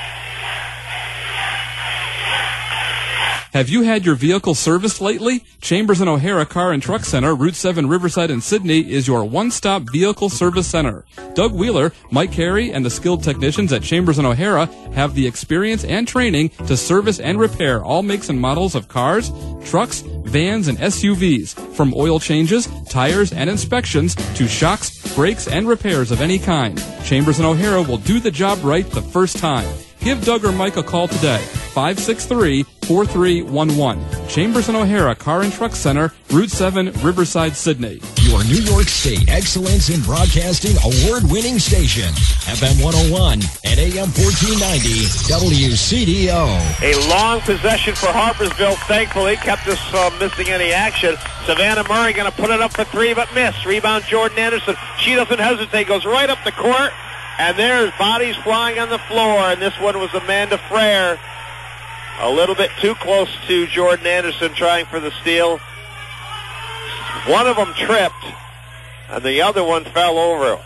Have you had your vehicle serviced lately? Chambers and O'Hara Car and Truck Center, Route seven, Riverside and Sydney is your one-stop vehicle service center. Doug Wheeler, Mike Carey, and the skilled technicians at Chambers and O'Hara have the experience and training to service and repair all makes and models of cars, trucks, vans, and S U Vs. From oil changes, tires, and inspections to shocks, brakes, and repairs of any kind. Chambers and O'Hara will do the job right the first time. Give Doug or Mike a call today. five six three, four three one one. Chambers and O'Hara Car and Truck Center, Route seven, Riverside, Sydney. Your New York State Excellence in Broadcasting award-winning station. F M one oh one and A M fourteen ninety W C D O. A long possession for Harpersville, thankfully, kept us uh, missing any action. Savannah Murray going to put it up for three, but miss. Rebound Jordan Anderson. She doesn't hesitate, goes right up the court, and there's bodies flying on the floor, and this one was Amanda Frere. A little bit too close to Jordan Anderson trying for the steal. One of them tripped, and the other one fell over.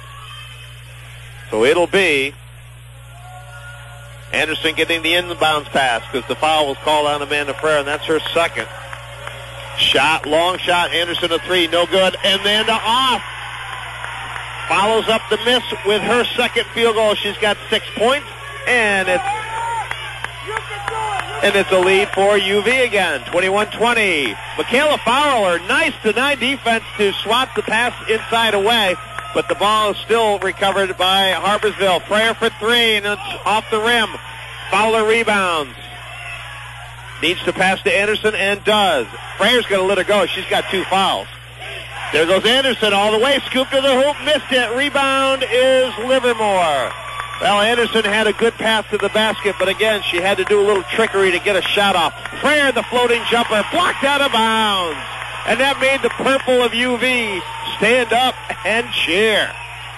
So it'll be Anderson getting the inbounds pass because the foul was called on Amanda Frere, and that's her second. Shot, long shot, Anderson a three, no good. Amanda off. Follows up the miss with her second field goal. She's got six points, and it's and it's a lead for U V again, twenty-one twenty. Michaela Fowler, nice deny defense to swat the pass inside away, but the ball is still recovered by Harpersville. Frere for three, and it's off the rim. Fowler rebounds. Needs to pass to Anderson, and does. Frere's going to let her go. She's got two fouls. There goes Anderson all the way. Scoop to the hoop. Missed it. Rebound is Livermore. Well, Anderson had a good pass to the basket, but again, she had to do a little trickery to get a shot off. Frere, the floating jumper, blocked out of bounds. And that made the purple of U V stand up and cheer.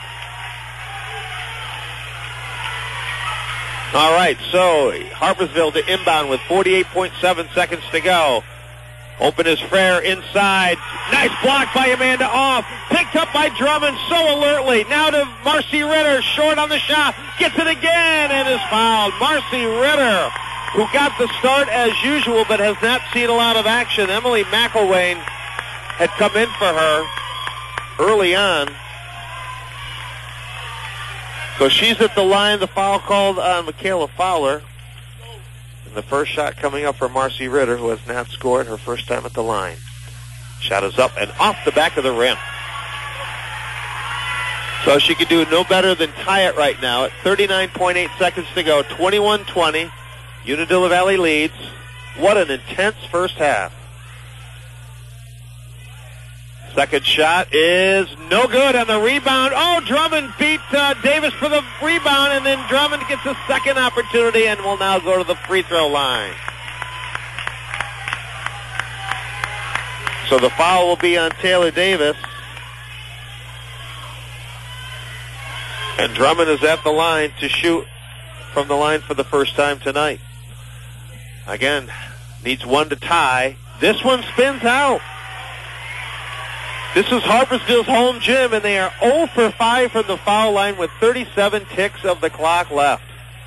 All right, so Harpersville to inbound with forty-eight point seven seconds to go. Open is Frere inside. Nice block by Amanda off. Picked up by Drummond so alertly. Now to Marcy Ritter. Short on the shot. Gets it again and is fouled. Marcy Ritter, who got the start as usual but has not seen a lot of action. Emily McElwain had come in for her early on. So she's at the line. The foul called on Michaela Fowler. And the first shot coming up for Marcy Ritter, who has not scored her first time at the line. Shot is up and off the back of the rim. So she could do no better than tie it right now at thirty-nine point eight seconds to go. twenty-one twenty. Unadilla Valley leads. What an intense first half. Second shot is no good on the rebound. Oh, Drummond beat uh, Davis for the rebound, and then Drummond gets a second opportunity and will now go to the free throw line. So the foul will be on Taylor Davis. And Drummond is at the line to shoot from the line for the first time tonight. Again, needs one to tie. This one spins out. This is Harpersville's home gym, and they are zero for five from the foul line with thirty-seven ticks of the clock left.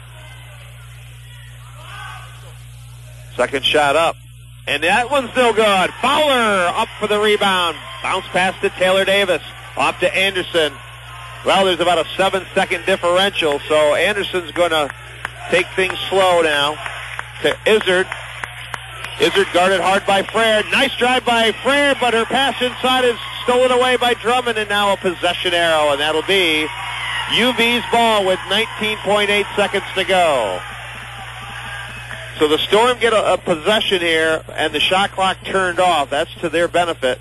Second shot up, and that one's no good. Fowler up for the rebound. Bounce pass to Taylor Davis. Off to Anderson. Well, there's about a seven-second differential, so Anderson's going to take things slow now. To Izzard. Izzard guarded hard by Frere. Nice drive by Frere, but her pass inside is stolen away by Drummond, and now a possession arrow, and that'll be U V's ball with nineteen point eight seconds to go. So the Storm get a, a possession here, and the shot clock turned off. That's to their benefit.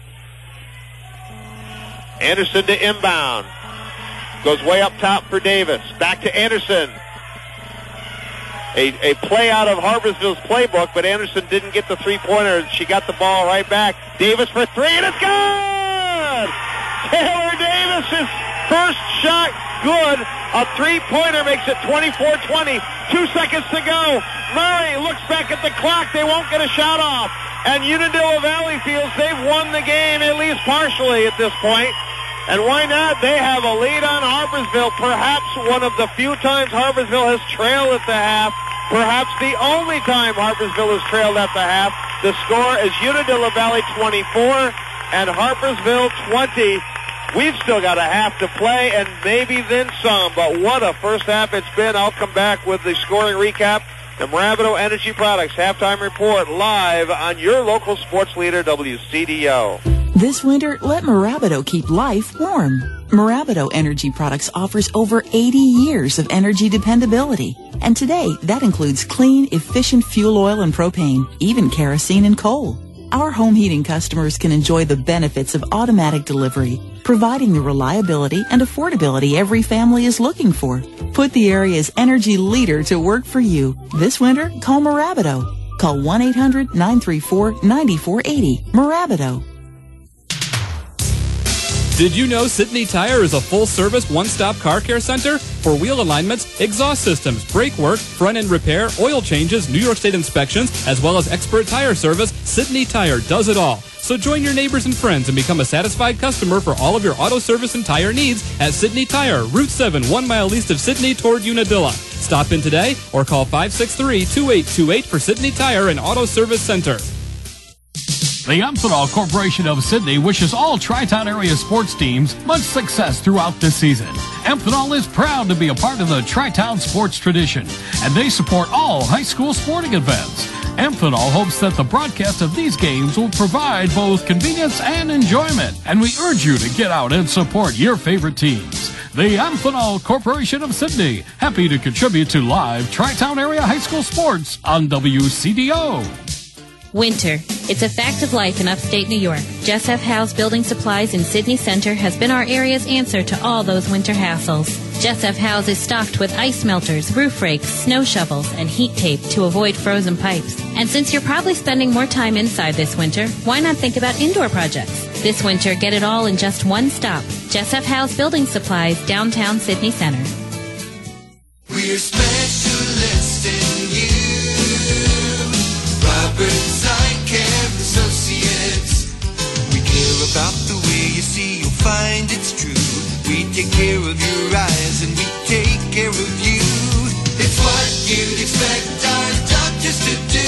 Anderson to inbound. Goes way up top for Davis. Back to Anderson. A, a play out of Harpersville's playbook, but Anderson didn't get the three-pointer. She got the ball right back. Davis for three, and it's good! Taylor Davis' first shot good. A three-pointer makes it twenty-four twenty. Two seconds to go. Murray looks back at the clock. They won't get a shot off. And Unadilla Valley feels they've won the game, at least partially at this point. And why not? They have a lead on Harpersville. Perhaps one of the few times Harpersville has trailed at the half. Perhaps the only time Harpersville has trailed at the half. The score is Unadilla Valley twenty-four and Harpersville twenty. We've still got a half to play and maybe then some. But what a first half it's been. I'll come back with the scoring recap. The Marabito Energy Products halftime report live on your local sports leader, W C D O. This winter, let Marabito keep life warm. Marabido Energy Products offers over eighty years of energy dependability. And today, that includes clean, efficient fuel oil and propane, even kerosene and coal. Our home heating customers can enjoy the benefits of automatic delivery, providing the reliability and affordability every family is looking for. Put the area's energy leader to work for you. This winter, call Marabido. Call one eight hundred nine three four nine four eight zero. Marabido. Did you know Sydney Tire is a full-service, one-stop car care center? For wheel alignments, exhaust systems, brake work, front-end repair, oil changes, New York State inspections, as well as expert tire service, Sydney Tire does it all. So join your neighbors and friends and become a satisfied customer for all of your auto service and tire needs at Sydney Tire, Route seven, one mile east of Sydney toward Unadilla. Stop in today or call five six three, two eight two eight for Sydney Tire and Auto Service Center. The Amphenol Corporation of Sydney wishes all Tri-Town area sports teams much success throughout this season. Amphenol is proud to be a part of the Tri-Town sports tradition, and they support all high school sporting events. Amphenol hopes that the broadcast of these games will provide both convenience and enjoyment, and we urge you to get out and support your favorite teams. The Amphenol Corporation of Sydney, happy to contribute to live Tri-Town area high school sports on W C D O. Winter. It's a fact of life in upstate New York. Jess F. Howe's Building Supplies in Sydney Center has been our area's answer to all those winter hassles. Jess F. Howe's is stocked with ice melters, roof rakes, snow shovels, and heat tape to avoid frozen pipes. And since you're probably spending more time inside this winter, why not think about indoor projects? This winter, get it all in just one stop. Jess F. Howe's Building Supplies, downtown Sydney Center. We're specialists in you, Roberts Eye Care Associates. We care about the way you see, you'll find it's true. We take care of your eyes and we take care of you. It's what you'd expect our doctors to do.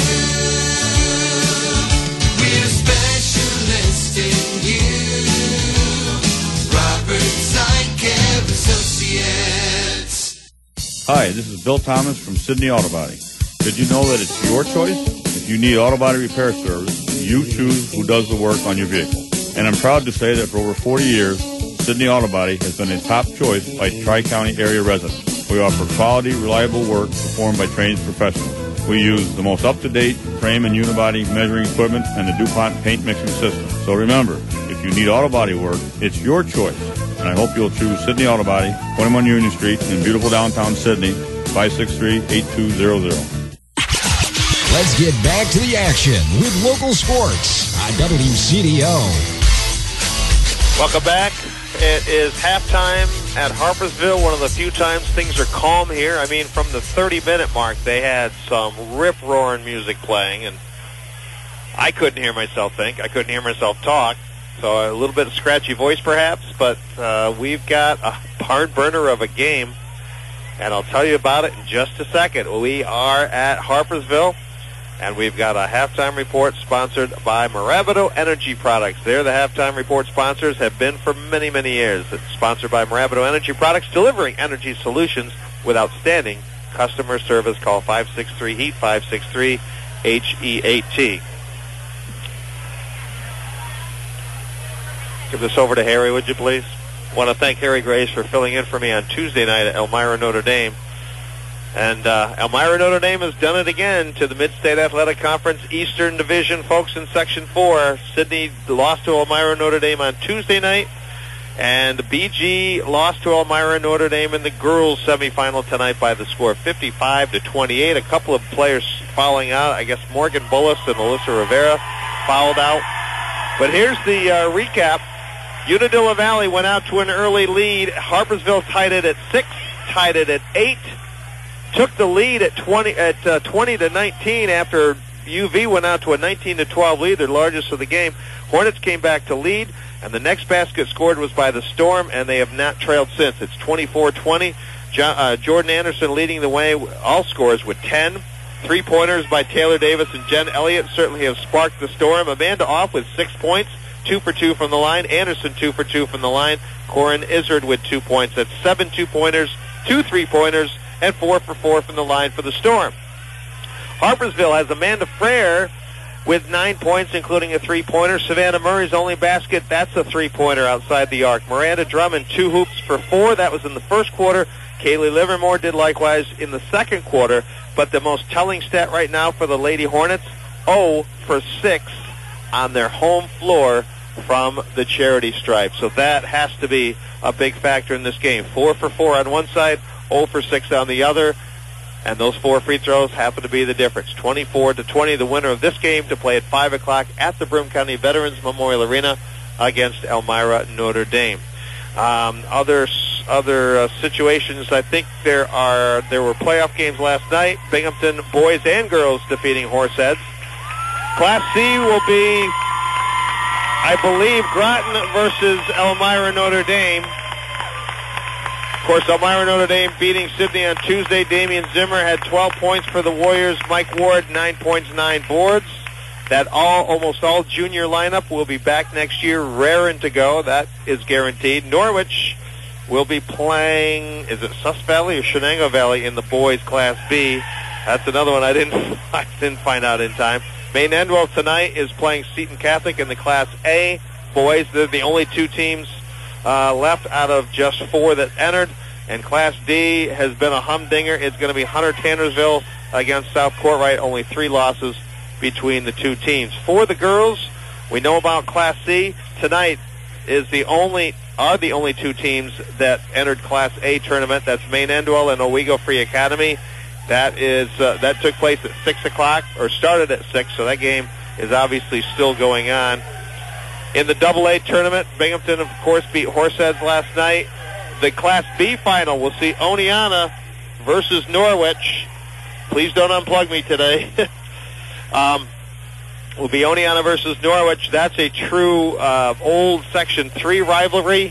We're specialists in you, Roberts Eye Care Associates. Hi, this is Bill Thomas from Sydney Auto Body. Did you know that it's your choice? If you need auto body repair service, you choose who does the work on your vehicle. And I'm proud to say that for over forty years, Sydney Auto Body has been a top choice by Tri-County area residents. We offer quality, reliable work performed by trained professionals. We use the most up-to-date frame and unibody measuring equipment and the DuPont paint mixing system. So remember, if you need auto body work, it's your choice. And I hope you'll choose Sydney Auto Body, twenty-one Union Street in beautiful downtown Sydney, five six three, eight two zero zero. Let's get back to the action with local sports on W C D O. Welcome back. It is halftime at Harpersville, one of the few times things are calm here. I mean, from the thirty-minute mark, they had some rip-roaring music playing, and I couldn't hear myself think. I couldn't hear myself talk, so a little bit of scratchy voice perhaps, but uh, we've got a barn burner of a game, and I'll tell you about it in just a second. We are at Harpersville, and we've got a halftime report sponsored by Marabido Energy Products. They're the halftime report sponsors, have been for many, many years. It's sponsored by Marabido Energy Products, delivering energy solutions with outstanding customer service. Call five six three heat, five six three H E eight T. Give this over to Harry, would you please? I want to thank Harry Grace for filling in for me on Tuesday night at Elmira Notre Dame. And uh, Elmira Notre Dame has done it again to the Mid-State Athletic Conference Eastern Division, folks, in Section four. Sydney lost to Elmira Notre Dame on Tuesday night, and B G lost to Elmira Notre Dame in the girls' semifinal tonight by the score of fifty-five to twenty-eight. A couple of players fouling out. I guess Morgan Bullis and Alyssa Rivera fouled out. But here's the uh, recap. Unadilla Valley went out to an early lead. Harpersville tied it at six, tied it at eight. Took the lead at twenty at uh, twenty to nineteen after U V went out to a nineteen to twelve lead, their largest of the game. Hornets came back to lead, and the next basket scored was by the Storm, and they have not trailed since. It's twenty-four twenty. Jo- uh, Jordan Anderson leading the way, all scores with ten. Three-pointers by Taylor Davis and Jen Elliott certainly have sparked the Storm. Amanda Off with six points, two for two from the line. Anderson two for two from the line. Corin Izzard with two points. That's seven two-pointers, two three-pointers, and four for four from the line for the Storm. Harpersville has Amanda Frere with nine points, including a three-pointer. Savannah Murray's only basket, that's a three-pointer outside the arc. Miranda Drummond, two hoops for four. That was in the first quarter. Kaylee Livermore did likewise in the second quarter. But the most telling stat right now for the Lady Hornets, zero for six on their home floor from the charity stripe. So that has to be a big factor in this game. Four for four on one side, zero for six on the other. And those four free throws happen to be the difference. twenty-four to twenty, the winner of this game to play at five o'clock at the Broome County Veterans Memorial Arena against Elmira Notre Dame. Um, other other uh, situations, I think there are there were playoff games last night. Binghamton boys and girls defeating Horseheads. Class C will be, I believe, Groton versus Elmira Notre Dame. Of course, Elmira Notre Dame beating Sidney on Tuesday. Damian Zimmer had twelve points for the Warriors. Mike Ward, nine points, nine boards. That all, almost all junior lineup will be back next year, raring to go. That is guaranteed. Norwich will be playing, is it Sus Valley or Shenango Valley in the boys Class B? That's another one I didn't, I didn't find out in time. Maine Endwell tonight is playing Seton Catholic in the Class A boys. They're the only two teams uh, left out of just four that entered. And Class D has been a humdinger. It's going to be Hunter Tannersville against South Courtright. Only three losses between the two teams. For the girls, we know about Class C. Tonight is the only are the only two teams that entered Class A tournament. That's Maine Endwell and Owego Free Academy. That is uh, that took place at six o'clock, or started at six. So that game is obviously still going on. In the Double A tournament, Binghamton, of course, beat Horseheads last night. The Class B final will see Oneonta versus Norwich. Please don't unplug me today. Um, will be Oneonta versus Norwich. That's a true uh, old Section three rivalry,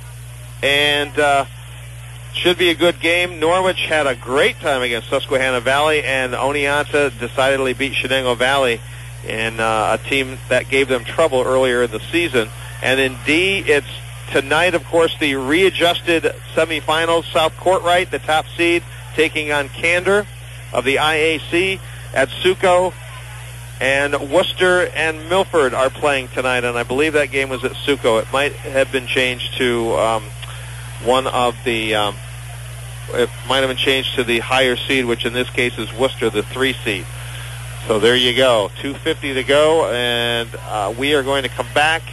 and uh, should be a good game. Norwich had a great time against Susquehanna Valley, and Oneonta decidedly beat Shenango Valley in uh, a team that gave them trouble earlier in the season. And in D, it's tonight, of course, the readjusted semifinals. South Courtright, the top seed, taking on Candor of the I A C at Suco. And Worcester and Milford are playing tonight, and I believe that game was at Suco. It might have been changed to um, one of the, um, it might have been changed to the higher seed, which in this case is Worcester, the three seed. So there you go, two fifty to go, and uh, we are going to come back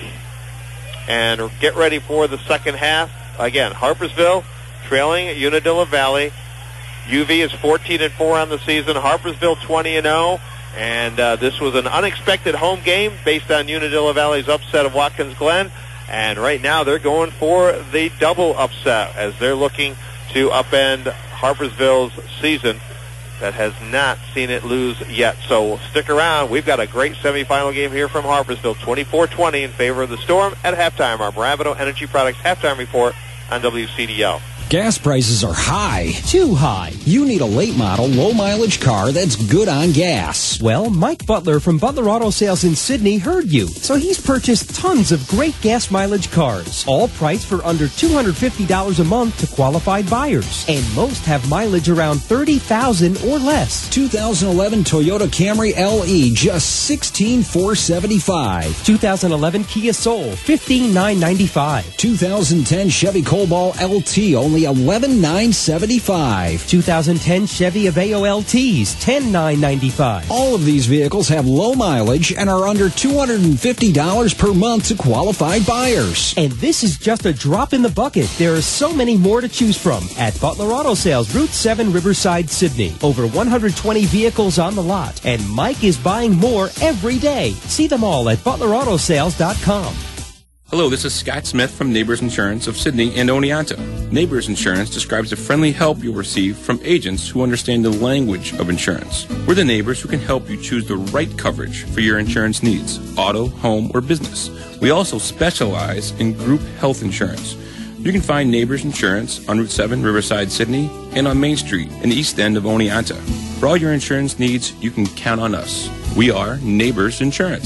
and get ready for the second half. Again, Harpersville trailing Unadilla Valley. U V is fourteen and four on the season. Harpersville twenty and oh. And uh, this was an unexpected home game based on Unadilla Valley's upset of Watkins Glen. And right now they're going for the double upset as they're looking to upend Harpersville's season that has not seen it lose yet. So stick around. We've got a great semifinal game here from Harpersville, twenty-four twenty in favor of the Storm at halftime. Our Bravado Energy Products halftime report on W C D O. Gas prices are high. Too high. You need a late model, low mileage car that's good on gas. Well, Mike Butler from Butler Auto Sales in Sydney heard you. So he's purchased tons of great gas mileage cars, all priced for under two hundred fifty dollars a month to qualified buyers. And most have mileage around thirty thousand or less. two thousand eleven Toyota Camry L E, just sixteen thousand four hundred seventy-five dollars. two thousand eleven Kia Soul, fifteen thousand nine hundred ninety-five dollars. two thousand ten Chevy Cobalt L T, only eleven thousand nine hundred seventy-five dollars. two thousand ten Chevy Aveo L Ts, ten thousand nine hundred ninety-five dollars. All of these vehicles have low mileage and are under two hundred fifty dollars per month to qualified buyers. And this is just a drop in the bucket. There are so many more to choose from at Butler Auto Sales, Route seven, Riverside, Sydney. Over one hundred twenty vehicles on the lot, and Mike is buying more every day. See them all at butler auto sales dot com. Hello, this is Scott Smith from Neighbors Insurance of Sydney and Oneonta. Neighbors Insurance describes the friendly help you'll receive from agents who understand the language of insurance. We're the neighbors who can help you choose the right coverage for your insurance needs, auto, home, or business. We also specialize in group health insurance. You can find Neighbors Insurance on Route seven, Riverside, Sydney, and on Main Street in the east end of Oneonta. For all your insurance needs, you can count on us. We are Neighbors Insurance.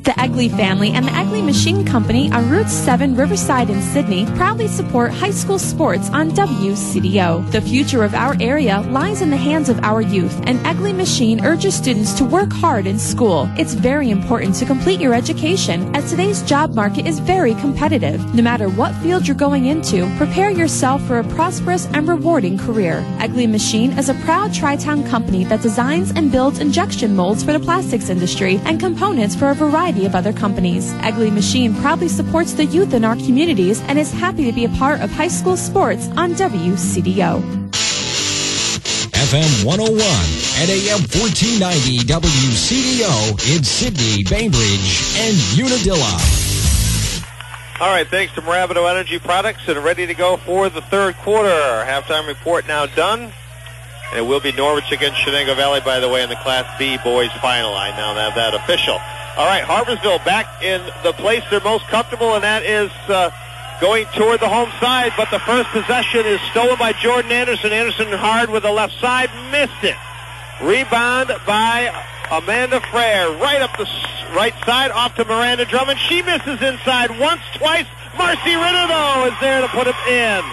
The Egley family and the Egley Machine Company on Route seven Riverside in Sydney proudly support high school sports on W C D O. The future of our area lies in the hands of our youth, and Egley Machine urges students to work hard in school. It's very important to complete your education, as today's job market is very competitive. No matter what field you're going into, prepare yourself for a prosperous and rewarding career. Egley Machine is a proud Tri-Town company that designs and builds injection molds for the plastics industry and components for a variety of other companies. Egley Machine proudly supports the youth in our communities and is happy to be a part of high school sports on W C D O. F M one oh one and A M fourteen ninety W C D O in Sydney, Bainbridge, and Unadilla. All right, thanks to Maravido Energy Products, and ready to go for the third quarter. Halftime report now done. And it will be Norwich against Shenango Valley, by the way, in the Class B boys final. I now have that official. All right, Harpersville back in the place they're most comfortable, and that is uh, going toward the home side. But the first possession is stolen by Jordan Anderson. Anderson hard with the left side, missed it. Rebound by Amanda Frere, right up the right side, off to Miranda Drummond. She misses inside once, twice. Marcy Ritter, though, is there to put it in.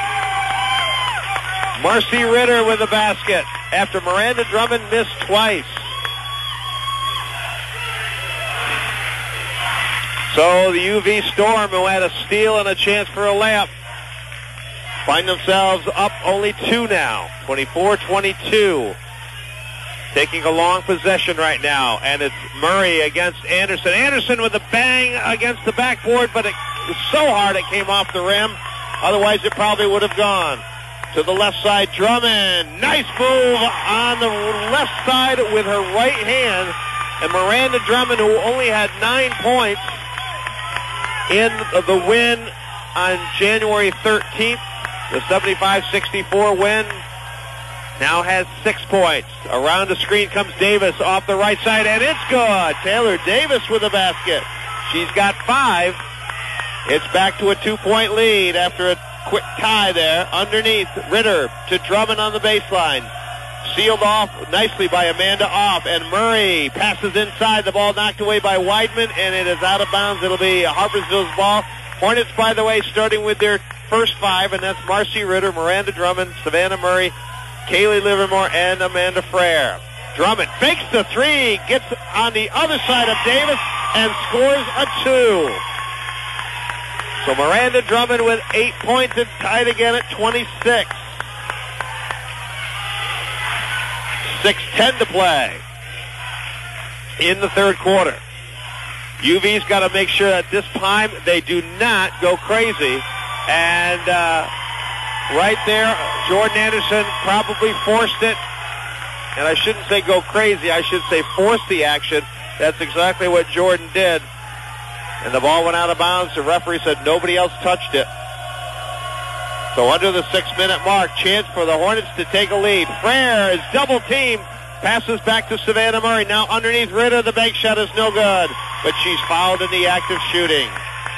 Marcy Ritter with the basket after Miranda Drummond missed twice. So the U V Storm, who had a steal and a chance for a layup, find themselves up only two now, twenty-four twenty-two. Taking a long possession right now, and it's Murray against Anderson. Anderson with a bang against the backboard, but it was so hard it came off the rim. Otherwise, it probably would have gone. To the left side, Drummond. Nice move on the left side with her right hand. And Miranda Drummond, who only had nine points in the win on January thirteenth, the seventy-five sixty-four win, now has six points. Around the screen comes Davis off the right side, and it's good. Taylor Davis with a basket. She's got five. It's back to a two-point lead after a quick tie there. Underneath, Ritter to Drummond on the baseline. Sealed off nicely by Amanda Off, and Murray passes inside. The ball knocked away by Weidman, and it is out of bounds. It'll be Harpersville's ball. Hornets, by the way, starting with their first five, and that's Marcy Ritter, Miranda Drummond, Savannah Murray, Kaylee Livermore, and Amanda Frere. Drummond fakes the three, gets on the other side of Davis, and scores a two. So Miranda Drummond with eight points and tied again at twenty-six. six ten to play in the third quarter. U V's got to make sure that this time they do not go crazy. And uh, right there, Jordan Anderson probably forced it. And I shouldn't say go crazy. I should say force the action. That's exactly what Jordan did. And the ball went out of bounds. The referee said nobody else touched it. So under the six-minute mark, chance for the Hornets to take a lead. Frere is double-teamed. Passes back to Savannah Murray. Now underneath Ritter. The bank shot is no good. But she's fouled in the act of shooting.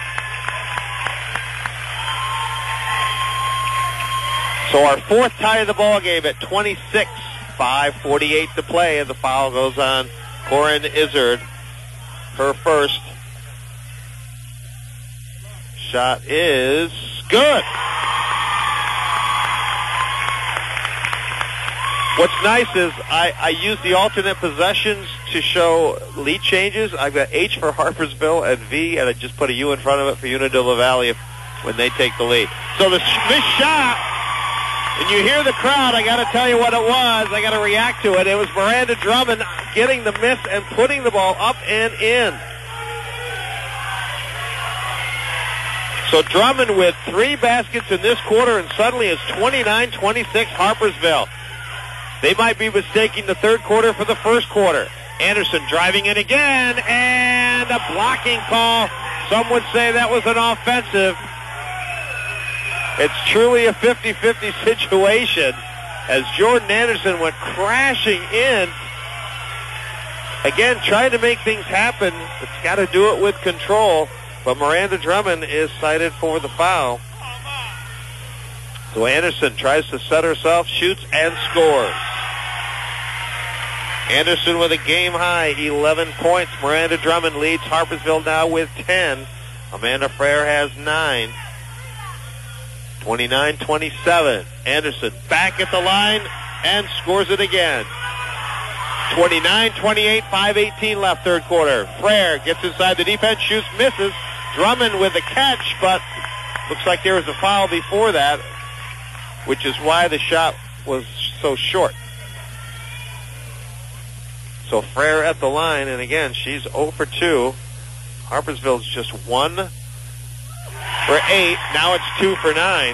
So our fourth tie of the ball game at twenty-six. five forty-eight to play. And the foul goes on Corin Izzard. Her first. Shot is good. What's nice is I, I use the alternate possessions to show lead changes. I've got H for Harpersville and V, and I just put a U in front of it for Unadilla Valley if, when they take the lead. So the, this shot, and you hear the crowd, I got to tell you what it was. I got to react to it. It was Miranda Drummond getting the miss and putting the ball up and in. So Drummond with three baskets in this quarter, and suddenly it's twenty-nine twenty-six Harpersville. They might be mistaking the third quarter for the first quarter. Anderson driving in again, and a blocking call. Some would say that was an offensive. It's truly a fifty-fifty situation as Jordan Anderson went crashing in. Again, trying to make things happen. It's got to do it with control. But Miranda Drummond is cited for the foul. So Anderson tries to set herself, shoots, and scores. Anderson with a game-high eleven points. Miranda Drummond leads Harpersville now with ten. Amanda Frere has nine. twenty-nine twenty-seven. Anderson back at the line and scores it again. twenty-nine twenty-eight, five eighteen left, third quarter. Frere gets inside the defense, shoots, misses. Drummond with a catch, but looks like there was a foul before that, which is why the shot was so short. So Frere at the line, and again, she's zero for two. Harpersville's just one for eight. Now it's two for nine.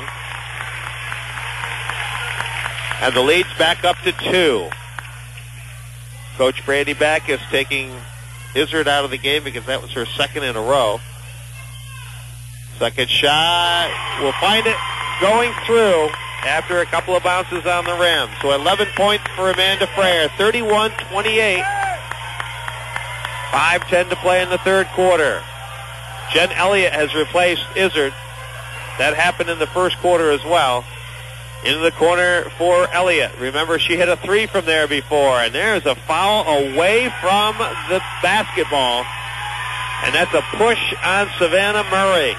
And the lead's back up to two. Coach Brandy Backus taking Izzard out of the game because that was her second in a row. Second shot. We'll find it going through after a couple of bounces on the rim. So eleven points for Amanda Frere, thirty-one twenty-eight. five ten to play in the third quarter. Jen Elliott has replaced Izzard. That happened in the first quarter as well. Into the corner for Elliott. Remember, she hit a three from there before, and there's a foul away from the basketball, and that's a push on Savannah Murray.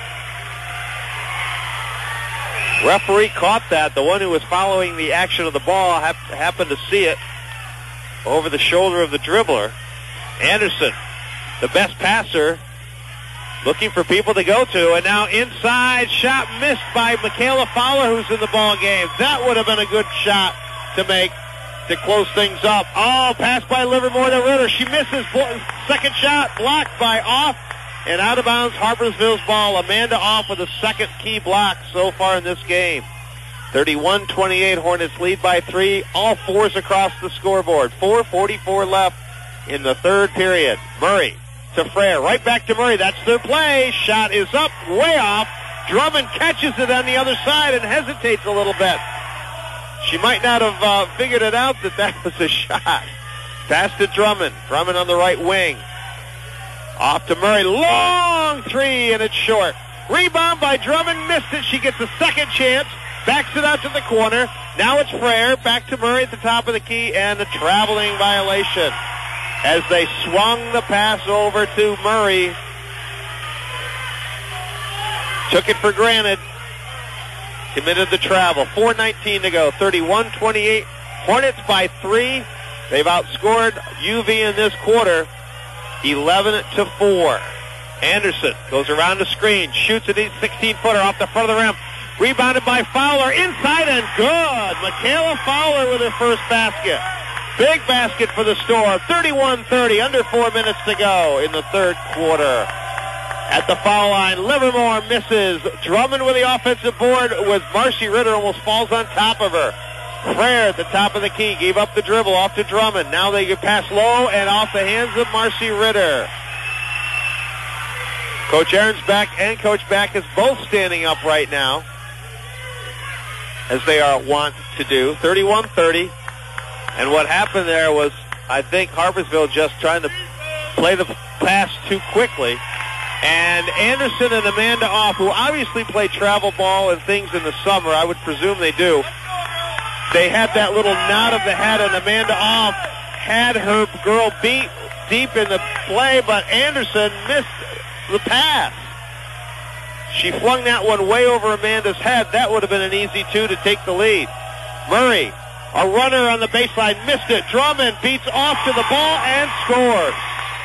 Referee caught that. The one who was following the action of the ball hap- happened to see it over the shoulder of the dribbler. Anderson, the best passer, looking for people to go to, and now inside shot missed by Michaela Fowler, who's in the ball game. That would have been a good shot to make to close things up. Oh, pass by Livermore to Ritter. She misses. Second shot blocked by Off. And out of bounds, Harpersville's ball. Amanda Off with a second key block so far in this game. thirty-one twenty-eight, Hornets lead by three. All fours across the scoreboard. four forty-four left in the third period. Murray to Frere. Right back to Murray. That's their play. Shot is up, way off. Drummond catches it on the other side and hesitates a little bit. She might not have uh, figured it out that that was a shot. Pass to Drummond. Drummond on the right wing. Off to Murray. Long three, and it's short. Rebound by Drummond. Missed it. She gets a second chance. Backs it out to the corner. Now it's Frere. Back to Murray at the top of the key, and a traveling violation as they swung the pass over to Murray. Took it for granted. Committed the travel. four nineteen to go. thirty-one twenty-eight. Hornets by three. They've outscored U V in this quarter. eleven to four. Anderson goes around the screen. Shoots an sixteen-footer off the front of the rim. Rebounded by Fowler. Inside and good. Michaela Fowler with her first basket. Big basket for the Storm. thirty-one thirty. Under four minutes to go in the third quarter. At the foul line, Livermore misses. Drummond with the offensive board with Marcy Ritter almost falls on top of her. Frere at the top of the key gave up the dribble off to Drummond. Now they can pass low and off the hands of Marcy Ritter. Coach Aaron's back and Coach Back is both standing up right now, as they are wont to do. thirty-one thirty. And what happened there was, I think, Harpersville just trying to play the pass too quickly. And Anderson and Amanda Off, who obviously play travel ball and things in the summer, I would presume they do, they had that little nod of the head, and Amanda Off had her girl beat deep in the play, but Anderson missed the pass. She flung that one way over Amanda's head. That would have been an easy two to take the lead. Murray, a runner on the baseline, missed it. Drummond beats Off to the ball and scores.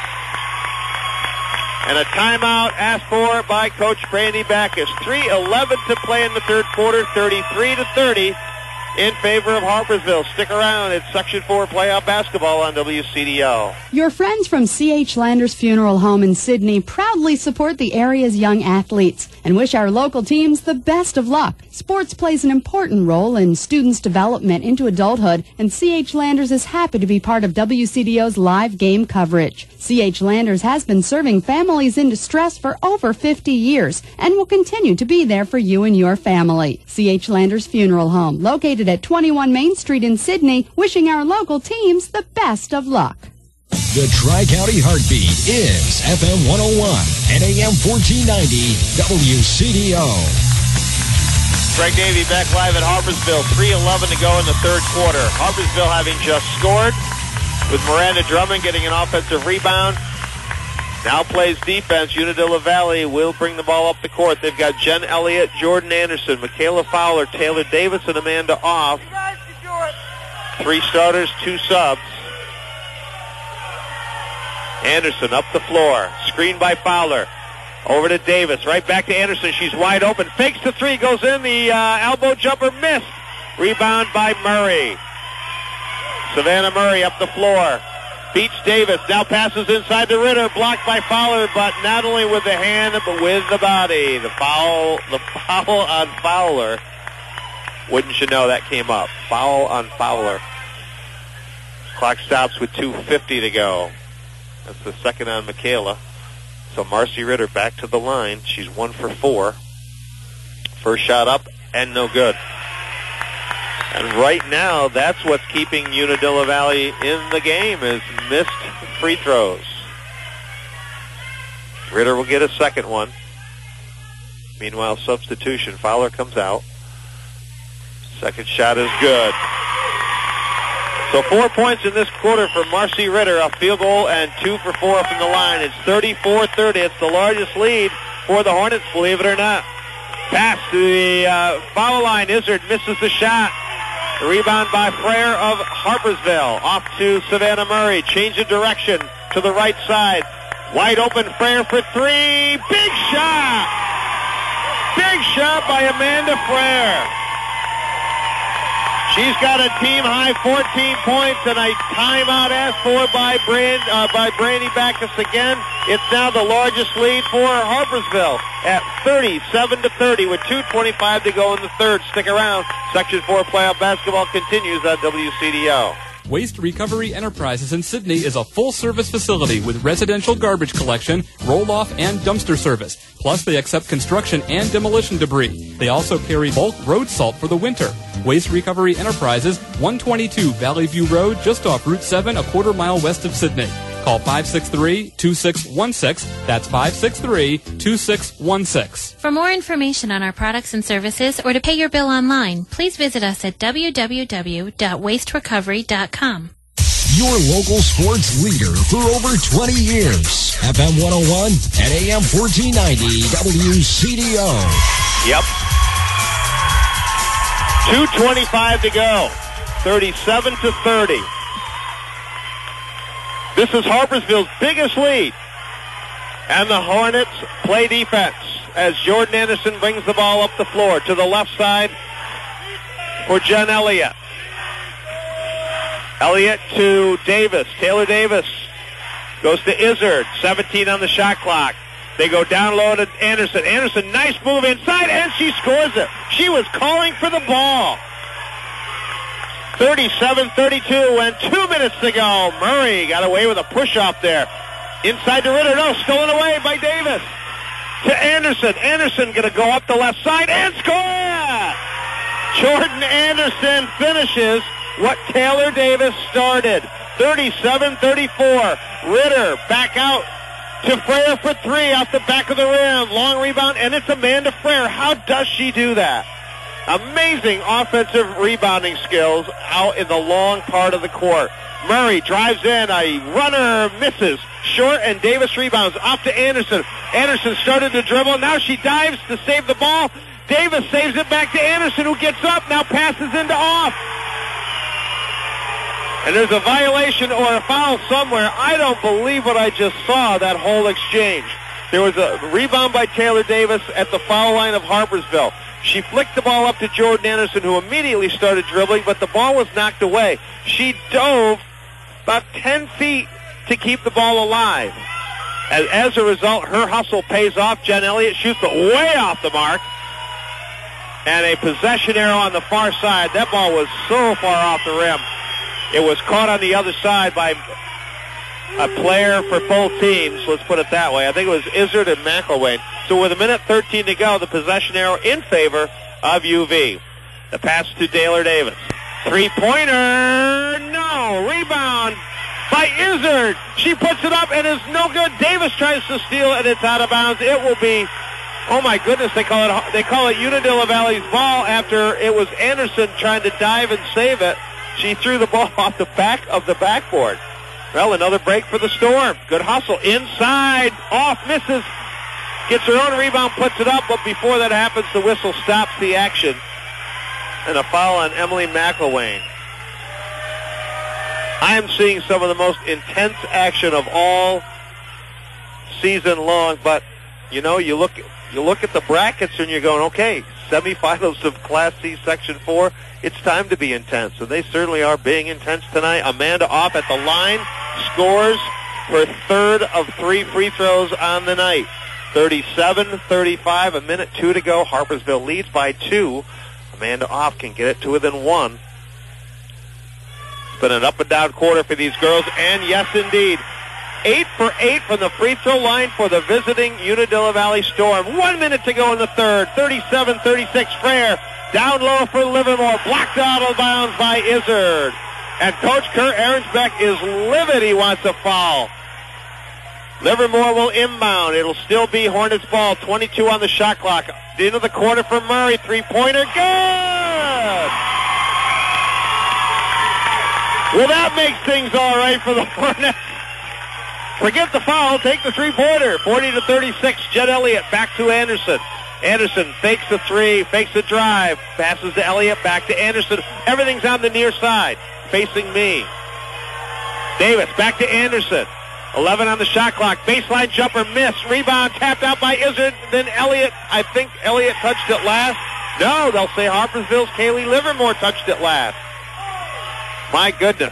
And a timeout asked for by Coach Brandy Backus. three eleven to play in the third quarter, thirty-three to thirty in favor of Harpersville. Stick around. It's Section four playoff basketball on W C D O. Your friends from C H Landers Funeral Home in Sydney proudly support the area's young athletes and wish our local teams the best of luck. Sports plays an important role in students' development into adulthood, and C H Landers is happy to be part of W C D O's live game coverage. C H Landers has been serving families in distress for over fifty years and will continue to be there for you and your family. C H Landers Funeral Home, located at twenty-one Main Street in Sydney, wishing our local teams the best of luck. The Tri-County Heartbeat is F M one oh one and A M fourteen ninety W C D O. Greg Davey back live at Harpersville. three eleven to go in the third quarter. Harpersville having just scored. with Miranda Drummond getting an offensive rebound. Now plays defense. Unadilla Valley will bring the ball up the court. They've got Jen Elliott, Jordan Anderson, Michaela Fowler, Taylor Davis, and Amanda off. Three starters, two subs. Anderson up the floor. Screen by Fowler. Over to Davis. Right back to Anderson. She's wide open. Fakes the three. Goes in. The uh, elbow jumper missed. Rebound by Murray. Savannah Murray up the floor. Beats Davis. Now passes inside to Ritter. Blocked by Fowler, but not only with the hand, but with the body. The foul, the foul on Fowler. Wouldn't you know that came up? Foul on Fowler. Clock stops with two fifty to go. That's the second on Michaela. So Marcy Ritter back to the line. She's one for four. First shot up and no good. And right now, that's what's keeping Unadilla Valley in the game is missed free throws. Ritter will get a second one. Meanwhile, substitution. Fowler comes out. Second shot is good. So four points in this quarter for Marcy Ritter, a field goal and two for four from the line. It's thirty-four thirty. It's the largest lead for the Hornets, believe it or not. Pass to the uh, foul line. Izzard misses the shot. The rebound by Frere of Harpersville. Off to Savannah Murray. Change of direction to the right side. Wide open Frere for three. Big shot! Big shot by Amanda Frere. She's got a team-high fourteen points and a timeout asked for by Brand, uh, by Brandy Backus again. It's now the largest lead for Harpersville at thirty-seven to thirty with two twenty-five to go in the third. Stick around. Section four playoff basketball continues on W C D O. Waste Recovery Enterprises in Sydney is a full-service facility with residential garbage collection, roll-off, and dumpster service. Plus, they accept construction and demolition debris. They also carry bulk road salt for the winter. Waste Recovery Enterprises, one twenty-two Valley View Road, just off Route seven, a quarter mile west of Sydney. Call five six three, two six one six. That's five six three, two six one six. For more information on our products and services or to pay your bill online, please visit us at w w w dot waste recovery dot com. Your local sports leader for over twenty years. F M one oh one and A M fourteen ninety W C D O. Yep. two twenty-five to go. thirty-seven to thirty. This is Harpersville's biggest lead. And the Hornets play defense as Jordan Anderson brings the ball up the floor to the left side for Jen Elliott. Elliott to Davis. Taylor Davis goes to Izzard. seventeen on the shot clock. They go down low to Anderson. Anderson, nice move inside, and she scores it. She was calling for the ball. thirty-seven thirty-two and two minutes to go. Murray got away with a push-off there. Inside to Ritter. No, stolen away by Davis. To Anderson. Anderson going to go up the left side and score! Jordan Anderson finishes what Taylor Davis started. thirty-seven thirty-four. Ritter back out to Frere for three off the back of the rim. Long rebound, and it's Amanda Frere. How does she do that? Amazing offensive rebounding skills out in the long part of the court. Murray drives in. A runner misses. Short, and Davis rebounds. Off to Anderson. Anderson started to dribble. Now she dives to save the ball. Davis saves it back to Anderson, who gets up. Now passes into off. And there's a violation or a foul somewhere. I don't believe what I just saw, that whole exchange. There was a rebound by Taylor Davis at the foul line of Harpersville. She flicked the ball up to Jordan Anderson, who immediately started dribbling, but the ball was knocked away. She dove about ten feet to keep the ball alive. As, as a result, her hustle pays off. Jen Elliott shoots it way off the mark. And a possession arrow on the far side. That ball was so far off the rim. It was caught on the other side by a player for both teams, let's put it that way. I think it was Izzard and McElwain. So with a minute thirteen to go, the possession arrow in favor of U V. The pass to Taylor Davis. Three-pointer, no. Rebound by Izzard. She puts it up and it's no good. Davis tries to steal and it's out of bounds. It will be, oh my goodness, they call it they call it Unadilla Valley's ball after it was Anderson trying to dive and save it. She threw the ball off the back of the backboard. Well, another break for the Storm. Good hustle. Inside. Off. Misses. Gets her own rebound. Puts it up. But before that happens, the whistle stops the action. And a foul on Emily McElwain. I am seeing some of the most intense action of all season long. But, you know, you look, you look at the brackets and you're going, okay, semifinals of Class C Section four, it's time to be intense. And they certainly are being intense tonight. Amanda Off at the line, scores her third of three free throws on the night. thirty-seven thirty-five, a minute two to go. Harpersville leads by two. Amanda Off can get it to within one. It's been an up and down quarter for these girls, and yes indeed. Eight for eight from the free throw line for the visiting Unadilla Valley Storm. One minute to go in the third. thirty-seven thirty-six, Frere down low for Livermore. Blocked out of bounds by Izzard. And Coach Kurt Ahrensbeck is livid. He wants a foul. Livermore will inbound. It'll still be Hornets ball. twenty-two on the shot clock. Into the corner for Murray. Three-pointer. Good! Well, that makes things all right for the Hornets. Forget the foul. Take the three-pointer. forty to thirty-six. Jet Elliott back to Anderson. Anderson fakes the three, fakes the drive, passes to Elliott, back to Anderson. Everything's on the near side, facing me. Davis back to Anderson. eleven on the shot clock. Baseline jumper miss. Rebound tapped out by Izzard. Then Elliott. I think Elliott touched it last. No, they'll say Harpersville's Kaylee Livermore touched it last. My goodness.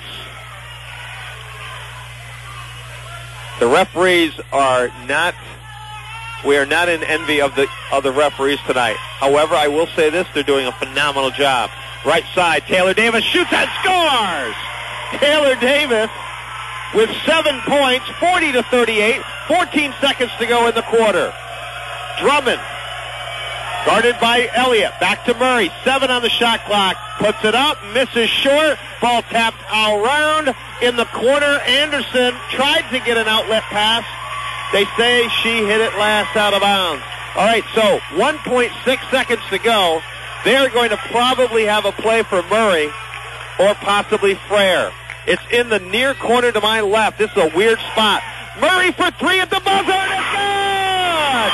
The referees are not, we are not in envy of the of the referees tonight. However, I will say this, they're doing a phenomenal job. Right side, Taylor Davis shoots and scores! Taylor Davis with seven points, forty to thirty-eight, fourteen seconds to go in the quarter. Drummond, guarded by Elliott, back to Murray, seven on the shot clock, puts it up, misses short, ball tapped around in the corner. Anderson tried to get an outlet pass. They say she hit it last out of bounds. All right, so one point six seconds to go. They're going to probably have a play for Murray or possibly Frere. It's in the near corner to my left. This is a weird spot. Murray for three at the buzzer, and it's good!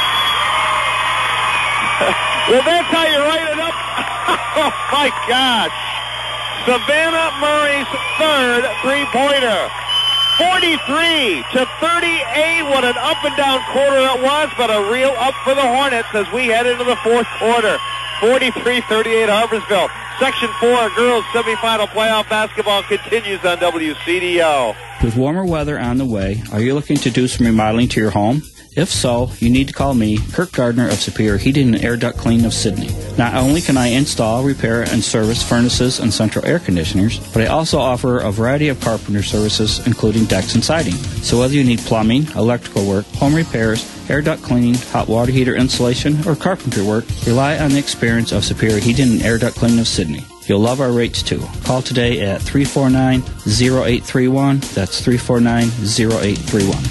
Well, that's how you write it up. Oh, my gosh. Savannah Murray's third three-pointer. forty-three to thirty-eight. What an up-and-down quarter it was, but a real up for the Hornets as we head into the fourth quarter. forty-three thirty-eight Harpersville. Section four girls semifinal playoff basketball continues on W C D O. With warmer weather on the way, are you looking to do some remodeling to your home? If so, you need to call me, Kirk Gardner of Superior Heating and Air Duct Cleaning of Sydney. Not only can I install, repair, and service furnaces and central air conditioners, but I also offer a variety of carpenter services, including decks and siding. So whether you need plumbing, electrical work, home repairs, air duct cleaning, hot water heater installation, or carpentry work, rely on the experience of Superior Heating and Air Duct Cleaning of Sydney. You'll love our rates too. Call today at three four nine, zero eight three one. That's three four nine, zero eight three one.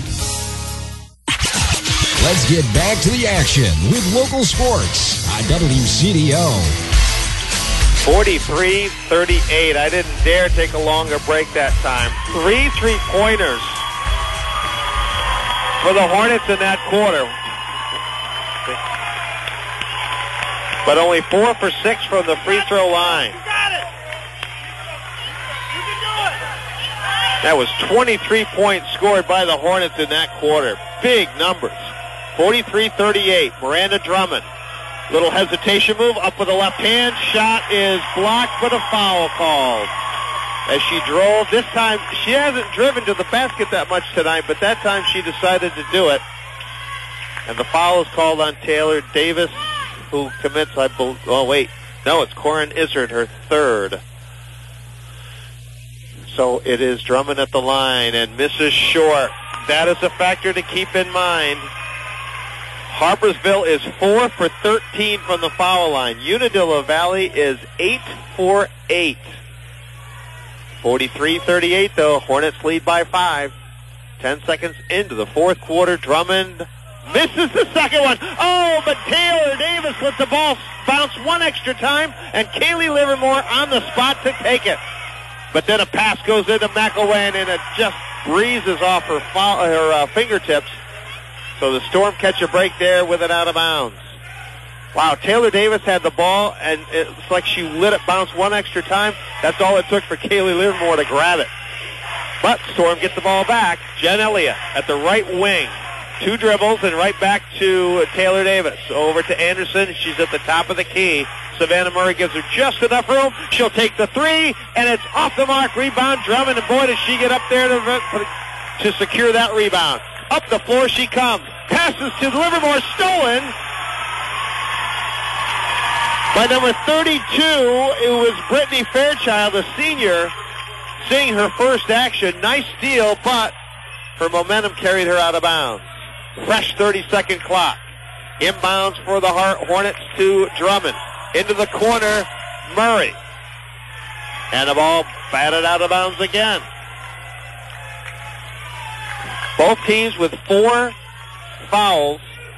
Let's get back to the action with local sports on W C D O. forty-three thirty-eight. I didn't dare take a longer break that time. Three three-pointers for the Hornets in that quarter. But only four for six from the free throw line. That was twenty-three points scored by the Hornets in that quarter. Big numbers. forty-three thirty-eight. Miranda Drummond. Little hesitation move up with the left hand. Shot is blocked, but a foul called. As she drove, this time she hasn't driven to the basket that much tonight, but that time she decided to do it. And the foul is called on Taylor Davis, who commits, I believe, oh wait, no, it's Corin Izzard, her third. So it is Drummond at the line and misses short. That is a factor to keep in mind. Harpersville is four for thirteen from the foul line. Unadilla Valley is eight for eight. forty-three thirty-eight though. Hornets lead by five. Ten seconds into the fourth quarter. Drummond misses the second one. Oh, but Taylor Davis let the ball bounce one extra time, and Kaylee Livermore on the spot to take it. But then a pass goes into McElwain, and it just breezes off her, fo- her uh, fingertips. So the Storm catch a break there with it out of bounds. Wow, Taylor Davis had the ball, and it's like she let it bounce one extra time. That's all it took for Kaylee Livermore to grab it. But Storm gets the ball back. Jen Elliott at the right wing. Two dribbles and right back to Taylor Davis. Over to Anderson. She's at the top of the key. Savannah Murray gives her just enough room. She'll take the three, and it's off the mark. Rebound, Drummond, and boy, does she get up there to, to secure that rebound. Up the floor she comes. Passes to Livermore, stolen by number thirty-two. It was Brittany Fairchild, a senior, seeing her first action. Nice steal, but her momentum carried her out of bounds. Fresh thirty-second clock. Inbounds for the Hornets to Drummond. Into the corner, Murray. And the ball batted out of bounds again. Both teams with four fouls.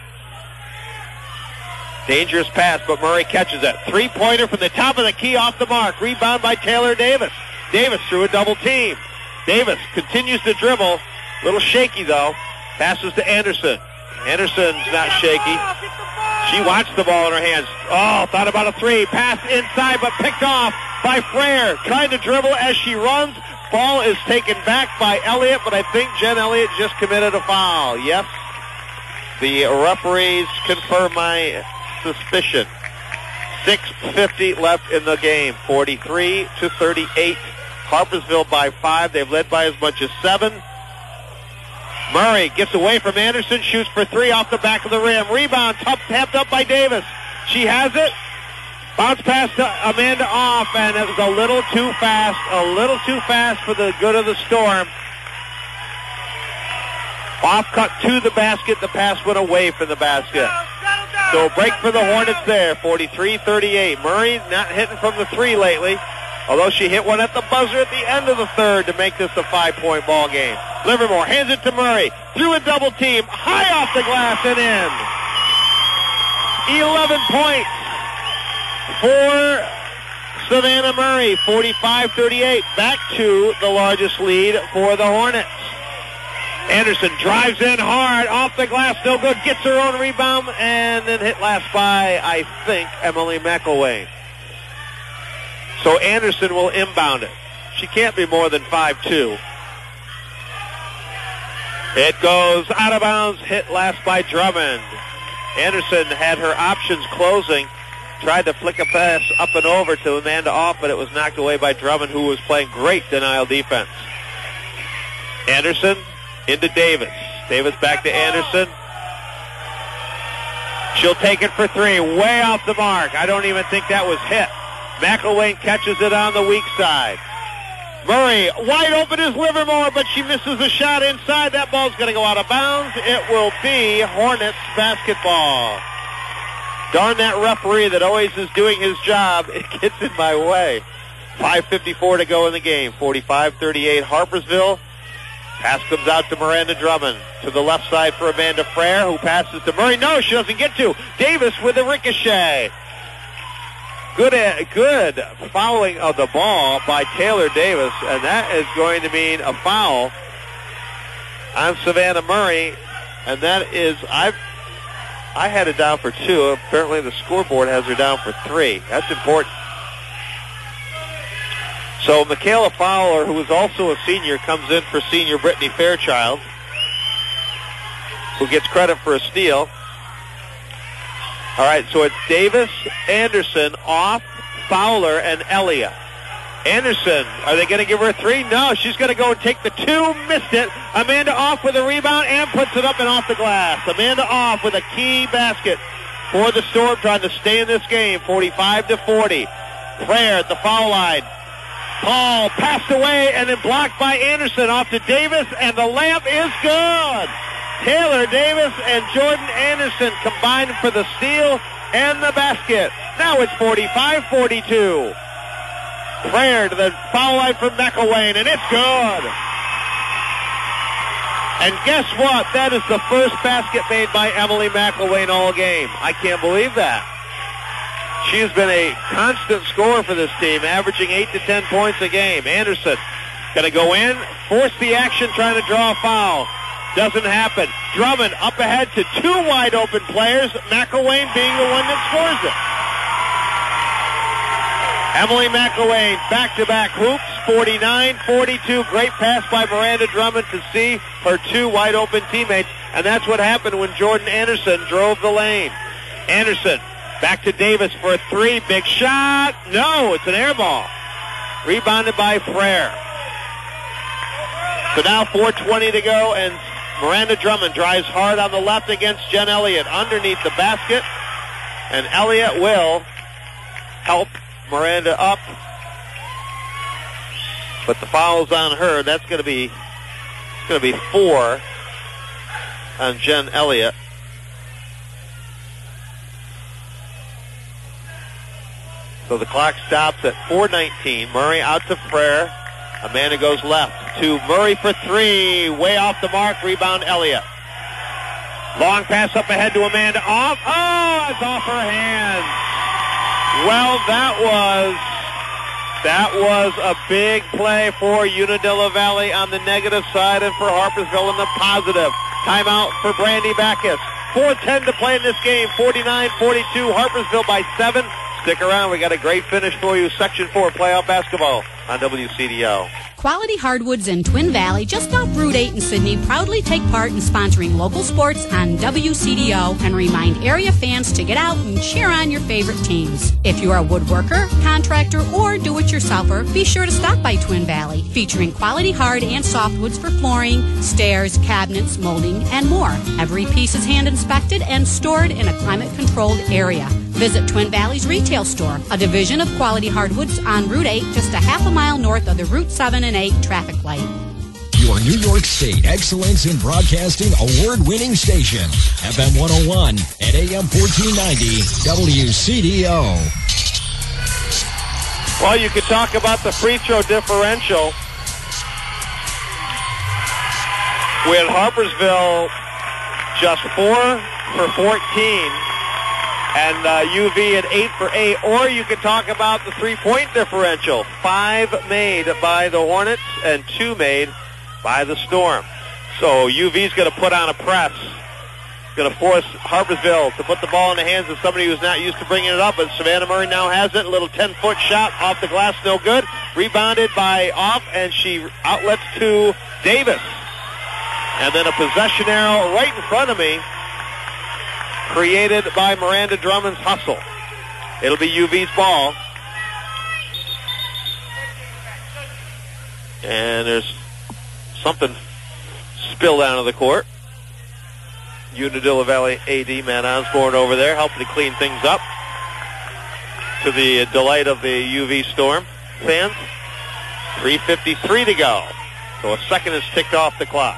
Dangerous pass, but Murray catches it. Three-pointer from the top of the key off the mark. Rebound by Taylor Davis. Davis through a double team. Davis continues to dribble. A little shaky, though. Passes to Anderson. Anderson's not shaky. She watched the ball in her hands. Oh, thought about a three. Pass inside, but picked off by Frere. Trying to dribble as she runs. Ball is taken back by Elliott, but I think Jen Elliott just committed a foul. Yes, the referees confirm my suspicion. six fifty left in the game. forty-three to thirty-eight. Harpersville by five. They've led by as much as seven. Murray gets away from Anderson, shoots for three off the back of the rim. Rebound, top, tapped up by Davis. She has it. Bounce pass to Amanda Off, and it was a little too fast, a little too fast for the good of the Storm. Off cut to the basket. The pass went away from the basket. So a break for the Hornets there, forty-three thirty-eight. Murray not hitting from the three lately, although she hit one at the buzzer at the end of the third to make this a five-point ball game. Livermore hands it to Murray. Through a double team. High off the glass and in. eleven points for Savannah Murray. forty-five thirty-eight. Back to the largest lead for the Hornets. Anderson drives in hard. Off the glass. No good. Gets her own rebound. And then hit last by, I think, Emily McElwain. So Anderson will inbound it. She can't be more than five two. It goes out of bounds, hit last by Drummond. Anderson had her options closing, tried to flick a pass up and over to Amanda Off, but it was knocked away by Drummond, who was playing great denial defense. Anderson into Davis. Davis back to Anderson. She'll take it for three, way off the mark. I don't even think that was hit. McElwain catches it on the weak side. Murray, wide open is Livermore, but she misses a shot inside. That ball's going to go out of bounds. It will be Hornets basketball. Darn that referee that always is doing his job. It gets in my way. five fifty-four to go in the game. forty-five thirty-eight Harpersville. Pass comes out to Miranda Drummond. To the left side for Amanda Frere, who passes to Murray. No, she doesn't get to. Davis with a ricochet. Good, good fouling of the ball by Taylor Davis, and that is going to mean a foul on Savannah Murray, and that is, I've, I had it down for two. Apparently the scoreboard has her down for three. That's important. So Michaela Fowler, who is also a senior, comes in for senior Brittany Fairchild, who gets credit for a steal. All right, so it's Davis, Anderson, Off, Fowler, and Elia. Anderson, are they going to give her a three? No, she's going to go and take the two. Missed it. Amanda Off with a rebound and puts it up and off the glass. Amanda Off with a key basket for the Storm, trying to stay in this game, forty-five to forty. Frere at the foul line. Paul passed away and then blocked by Anderson. Off to Davis, and the layup is good. Taylor Davis and Jordan Anderson combined for the steal and the basket. Now it's forty-five forty-two. Frere to the foul line from McElwain, and it's good. And guess what? That is the first basket made by Emily McElwain all game. I can't believe that. She has been a constant scorer for this team, averaging eight to ten points a game. Anderson going to go in, force the action, trying to draw a foul. Doesn't happen. Drummond up ahead to two wide open players, McElwain being the one that scores it. Emily McElwain, back-to-back hoops, forty-nine forty-two. Great pass by Miranda Drummond to see her two wide open teammates, and that's what happened when Jordan Anderson drove the lane. Anderson back to Davis for a three. Big shot. No, it's an air ball. Rebounded by Frere. So now four twenty to go, and Miranda Drummond drives hard on the left against Jen Elliott underneath the basket, and Elliott will help Miranda up, but the foul's on her. That's going to be going to be four on Jen Elliott. So the clock stops at four nineteen. Murray out to Frere. Amanda goes left to Murray for three. Way off the mark. Rebound Elliott. Long pass up ahead to Amanda. Off. Oh, it's off her hands. Well, that was that was a big play for Unadilla Valley on the negative side and for Harpersville in the positive. Timeout for Brandy Backus. four ten to play in this game. forty-nine forty-two. Harpersville by seven. Stick around. We got a great finish for you. Section four playoff basketball on W C D O. Quality Hardwoods in Twin Valley, just off Route eight in Sydney, proudly take part in sponsoring local sports on W C D O and remind area fans to get out and cheer on your favorite teams. If you are a woodworker, contractor, or do-it-yourselfer, be sure to stop by Twin Valley, featuring quality hard and softwoods for flooring, stairs, cabinets, molding, and more. Every piece is hand-inspected and stored in a climate-controlled area. Visit Twin Valley's retail store, a division of Quality Hardwoods on Route eight, just a half a mile north of the Route seven and eight traffic light. Your New York State Excellence in Broadcasting award-winning station, F M one oh one and A M fourteen ninety W C D O. Well, you could talk about the free throw differential. With Harpersville just four for fourteen. And uh, U V at eight for eight. Or you can talk about the three-point differential. Five made by the Hornets and two made by the Storm. So U V's going to put on a press. Going to force Harpersville to put the ball in the hands of somebody who's not used to bringing it up. But Savannah Murray now has it. A little ten-foot shot off the glass, no good. Rebounded by Off, and she outlets to Davis. And then a possession arrow right in front of me, created by Miranda Drummond's hustle. It'll be U V's ball. And there's something spilled out of the court. Unadilla Valley A D Matt Osborne over there helping to clean things up, to the delight of the U V Storm fans. three fifty-three to go. So a second is ticked off the clock.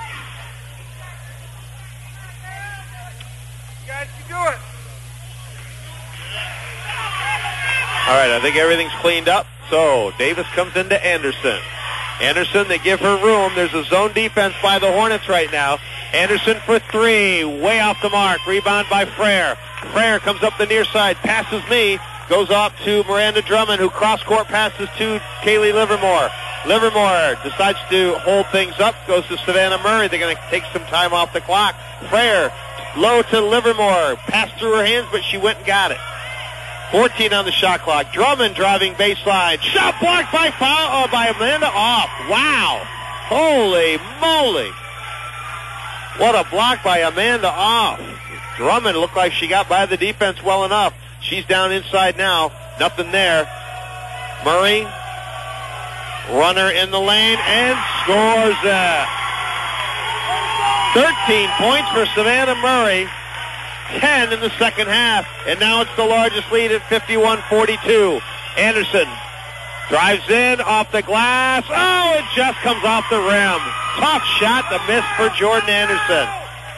All right, I think everything's cleaned up. So Davis comes into Anderson. Anderson, they give her room. There's a zone defense by the Hornets right now. Anderson for three, way off the mark. Rebound by Frere. Frere comes up the near side, passes me, goes off to Miranda Drummond, who cross-court passes to Kaylee Livermore. Livermore decides to hold things up, goes to Savannah Murray. They're going to take some time off the clock. Frere, low to Livermore, passed through her hands, but she went and got it. fourteen on the shot clock. Drummond driving baseline. Shot blocked by foul, oh, by Amanda Off. Wow. Holy moly. What a block by Amanda Off. Drummond looked like she got by the defense well enough. She's down inside now. Nothing there. Murray, runner in the lane, and scores it. thirteen points for Savannah Murray. ten in the second half, and now it's the largest lead at fifty-one forty-two. Anderson drives in off the glass. Oh, it just comes off the rim. Tough shot, the miss for Jordan Anderson.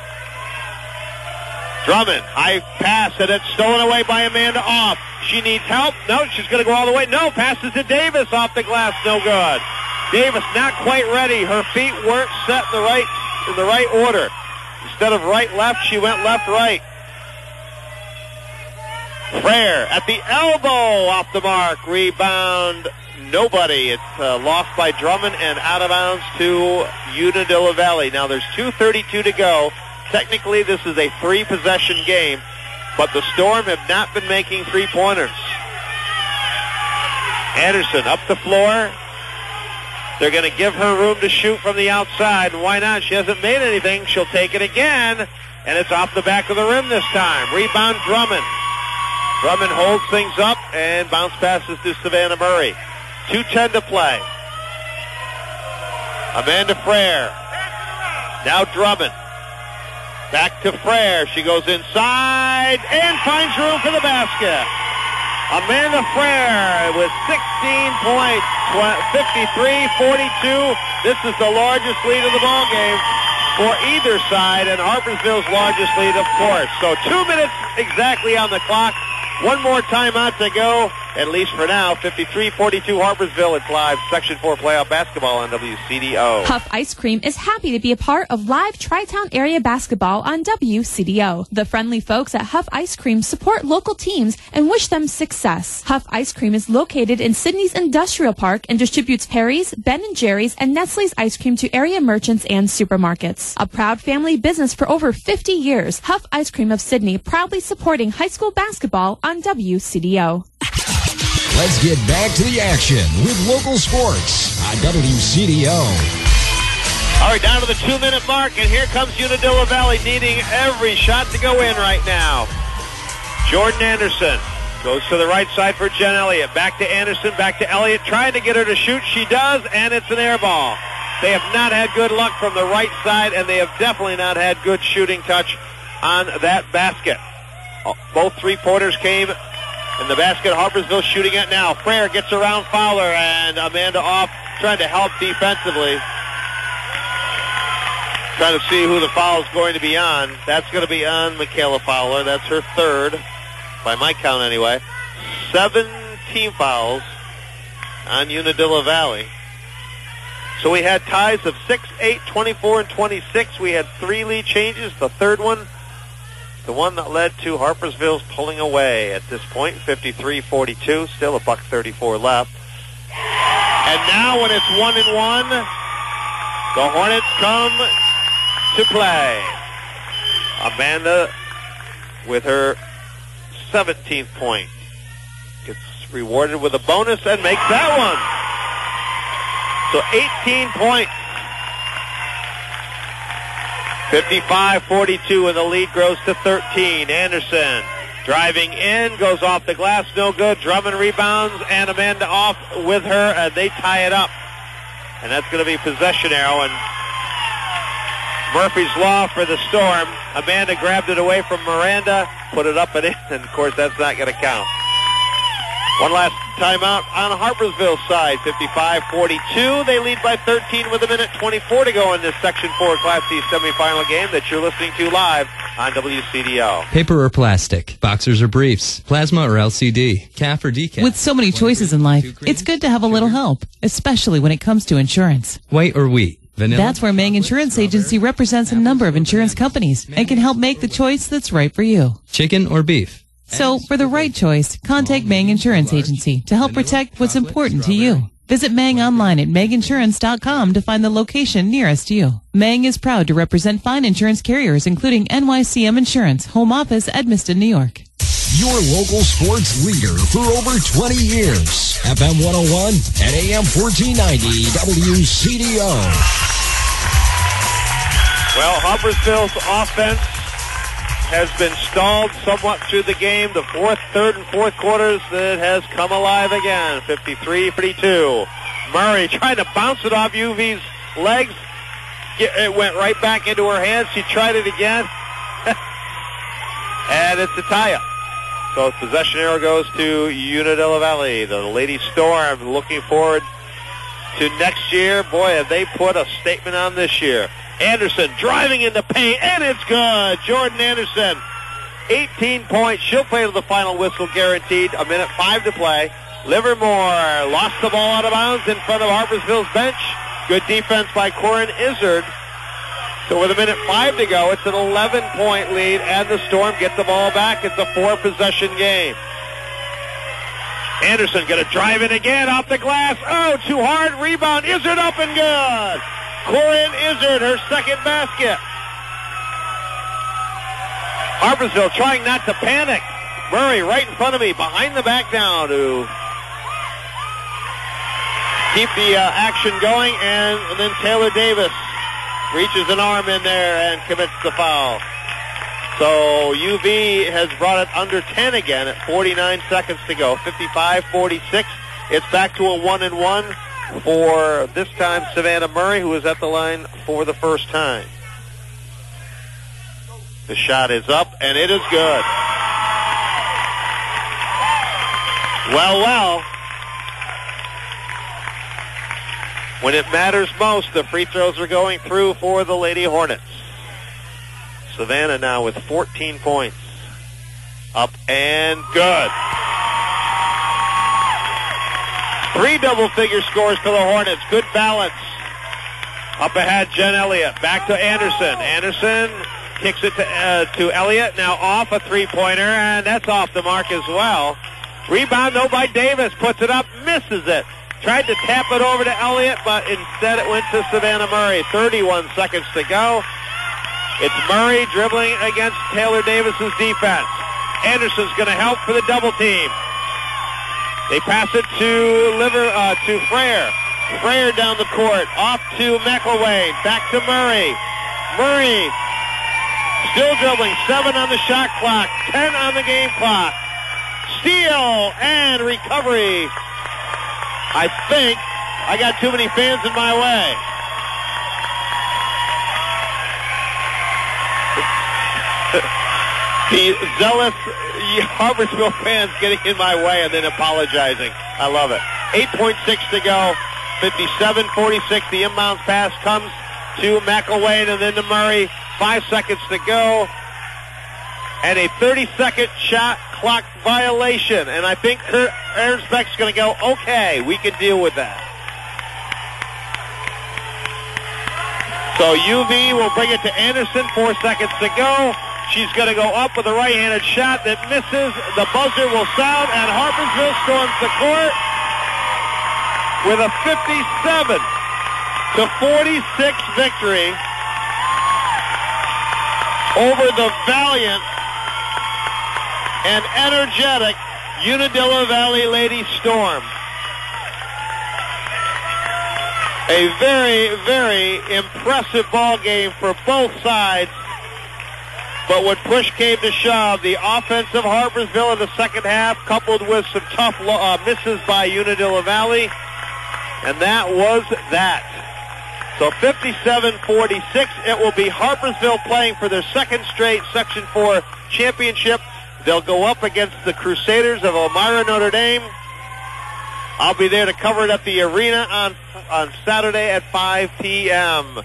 Drummond, high pass, and it's stolen away by Amanda Off. She needs help. No, she's going to go all the way. No, passes to Davis off the glass. No good. Davis not quite ready. Her feet weren't set in the right, in the right order. Instead of right-left, she went left-right. Frere at the elbow, off the mark. Rebound, nobody. It's uh, lost by Drummond and out of bounds to Unadilla Valley. Now there's two thirty-two to go. Technically, this is a three-possession game, but the Storm have not been making three-pointers. Anderson up the floor. They're going to give her room to shoot from the outside. Why not? She hasn't made anything. She'll take it again, and it's off the back of the rim this time. Rebound, Drummond. Drummond holds things up and bounce passes to Savannah Murray. two ten to play. Amanda Frere. Now Drummond. Back to Frere. She goes inside and finds room for the basket. Amanda Frere with sixteen points, fifty-three forty-two. This is the largest lead of the ball game for either side, and Harpersville's largest lead, of course. So two minutes exactly on the clock. One more timeout to go, at least for now. fifty-three forty-two Harpersville. It's live Section four playoff basketball on W C D O. Huff Ice Cream is happy to be a part of live Tri-Town area basketball on W C D O. The friendly folks at Huff Ice Cream support local teams and wish them success. Huff Ice Cream is located in Sydney's Industrial Park and distributes Perry's, Ben and Jerry's, and Nestle's ice cream to area merchants and supermarkets. A proud family business for over fifty years, Huff Ice Cream of Sydney proudly supporting high school basketball on W C D O. Let's get back to the action with local sports on W C D O. All right, down to the two-minute mark, and here comes Unadilla Valley needing every shot to go in right now. Jordan Anderson goes to the right side for Jen Elliott. Back to Anderson, back to Elliott, trying to get her to shoot. She does, and it's an air ball. They have not had good luck from the right side, and they have definitely not had good shooting touch on that basket. Both three-pointers came in the basket. Harpersville shooting it now. Frere gets around Fowler, and Amanda off, trying to help defensively. Trying to see who the foul is going to be on. That's going to be on Michaela Fowler. That's her third, by my count anyway. Seven team fouls on Unadilla Valley. So we had ties of six, eight, twenty-four, and twenty-six. We had three lead changes. The third one, the one that led to Harpersville's pulling away at this point, fifty-three forty-two, still a buck thirty-four left. And now when it's one and one, the Hornets come to play. Amanda with her seventeenth point gets rewarded with a bonus and makes that one. So eighteen points. fifty-five forty-two, and the lead grows to thirteen. Anderson driving in, goes off the glass, no good. Drummond rebounds, and Amanda off with her, and they tie it up. And that's going to be possession arrow, and Murphy's Law for the Storm. Amanda grabbed it away from Miranda, put it up and in, and of course that's not going to count. One last timeout on Harpersville's side, fifty-five forty-two. They lead by thirteen with a minute twenty-four to go in this Section four Class C semifinal game that you're listening to live on W C D O. Paper or plastic, boxers or briefs, plasma or L C D, C A F or decaf. With so many choices in life, it's good to have a little help, especially when it comes to insurance. White or wheat, vanilla. That's where Mang Insurance Agency represents a number of insurance companies and can help make the choice that's right for you. Chicken or beef. So, for the right choice, contact Mang Insurance Agency to help protect what's important to you. Visit Mang online at mang insurance dot com to find the location nearest you. Mang is proud to represent fine insurance carriers, including N Y C M Insurance, home office, Edmiston, New York. Your local sports leader for over twenty years. F M one oh one and A M fourteen ninety W C D O. Well, Harpersville's offense has been stalled somewhat through the game. The fourth, third, and fourth quarters, it has come alive again. fifty-three forty-two. Murray trying to bounce it off U V's legs. It went right back into her hands. She tried it again. And it's a tie-up. So possession arrow goes to Unadilla Valley. The Lady Storm looking forward to next year. Boy, have they put a statement on this year. Anderson driving into paint, and it's good. Jordan Anderson, eighteen points. She'll play to the final whistle, guaranteed. A minute five to play. Livermore lost the ball out of bounds in front of Harpersville's bench. Good defense by Corin Izzard. So with a minute five to go, it's an eleven-point lead, and the Storm get the ball back. It's a four-possession game. Anderson going to drive it again off the glass. Oh, too hard. Rebound. Izzard up and good. Corin Izzard, her second basket. Harpersville trying not to panic. Murray right in front of me, behind the back now to keep the uh, action going, and, and then Taylor Davis reaches an arm in there and commits the foul. So U V has brought it under ten again at forty-nine seconds to go. fifty-five forty-six. It's back to a one and one for this time Savannah Murray, who is at the line for the first time. The shot is up, and it is good. Well, well. When it matters most, the free throws are going through for the Lady Hornets. Savannah now with fourteen points. Up and good. Three double-figure scores for the Hornets. Good balance. Up ahead, Jen Elliott. Back to Anderson. Anderson kicks it to, uh, to Elliott. Now off a three-pointer, and that's off the mark as well. Rebound, though, by Davis. Puts it up, misses it. Tried to tap it over to Elliott, but instead it went to Savannah Murray. thirty-one seconds to go. It's Murray dribbling against Taylor Davis's defense. Anderson's going to help for the double team. They pass it to Liver, uh, to Frere. Frere down the court. Off to McElwain. Back to Murray. Murray still dribbling. Seven on the shot clock. Ten on the game clock. Steal and recovery. I think I got too many fans in my way. The zealous Harpersville fans getting in my way and then apologizing. I love it. eight point six to go. fifty-seven forty-six. The inbounds pass comes to McElwain and then to Murray. Five seconds to go. And a thirty-second shot clock violation. And I think Kurt Aaron-Speck's going to go, okay, we can deal with that. So U V will bring it to Anderson. Four seconds to go. She's going to go up with a right-handed shot that misses. The buzzer will sound, and Harpersville storms the court with a fifty-seven to forty-six victory over the valiant and energetic Unadilla Valley Lady Storm. A very, very impressive ball game for both sides. But when push came to shove, the offense of Harpersville in the second half, coupled with some tough uh, misses by Unadilla Valley, and that was that. So fifty-seven forty-six, it will be Harpersville playing for their second straight Section four championship. They'll go up against the Crusaders of Elmira Notre Dame. I'll be there to cover it at the arena on, on Saturday at five p.m.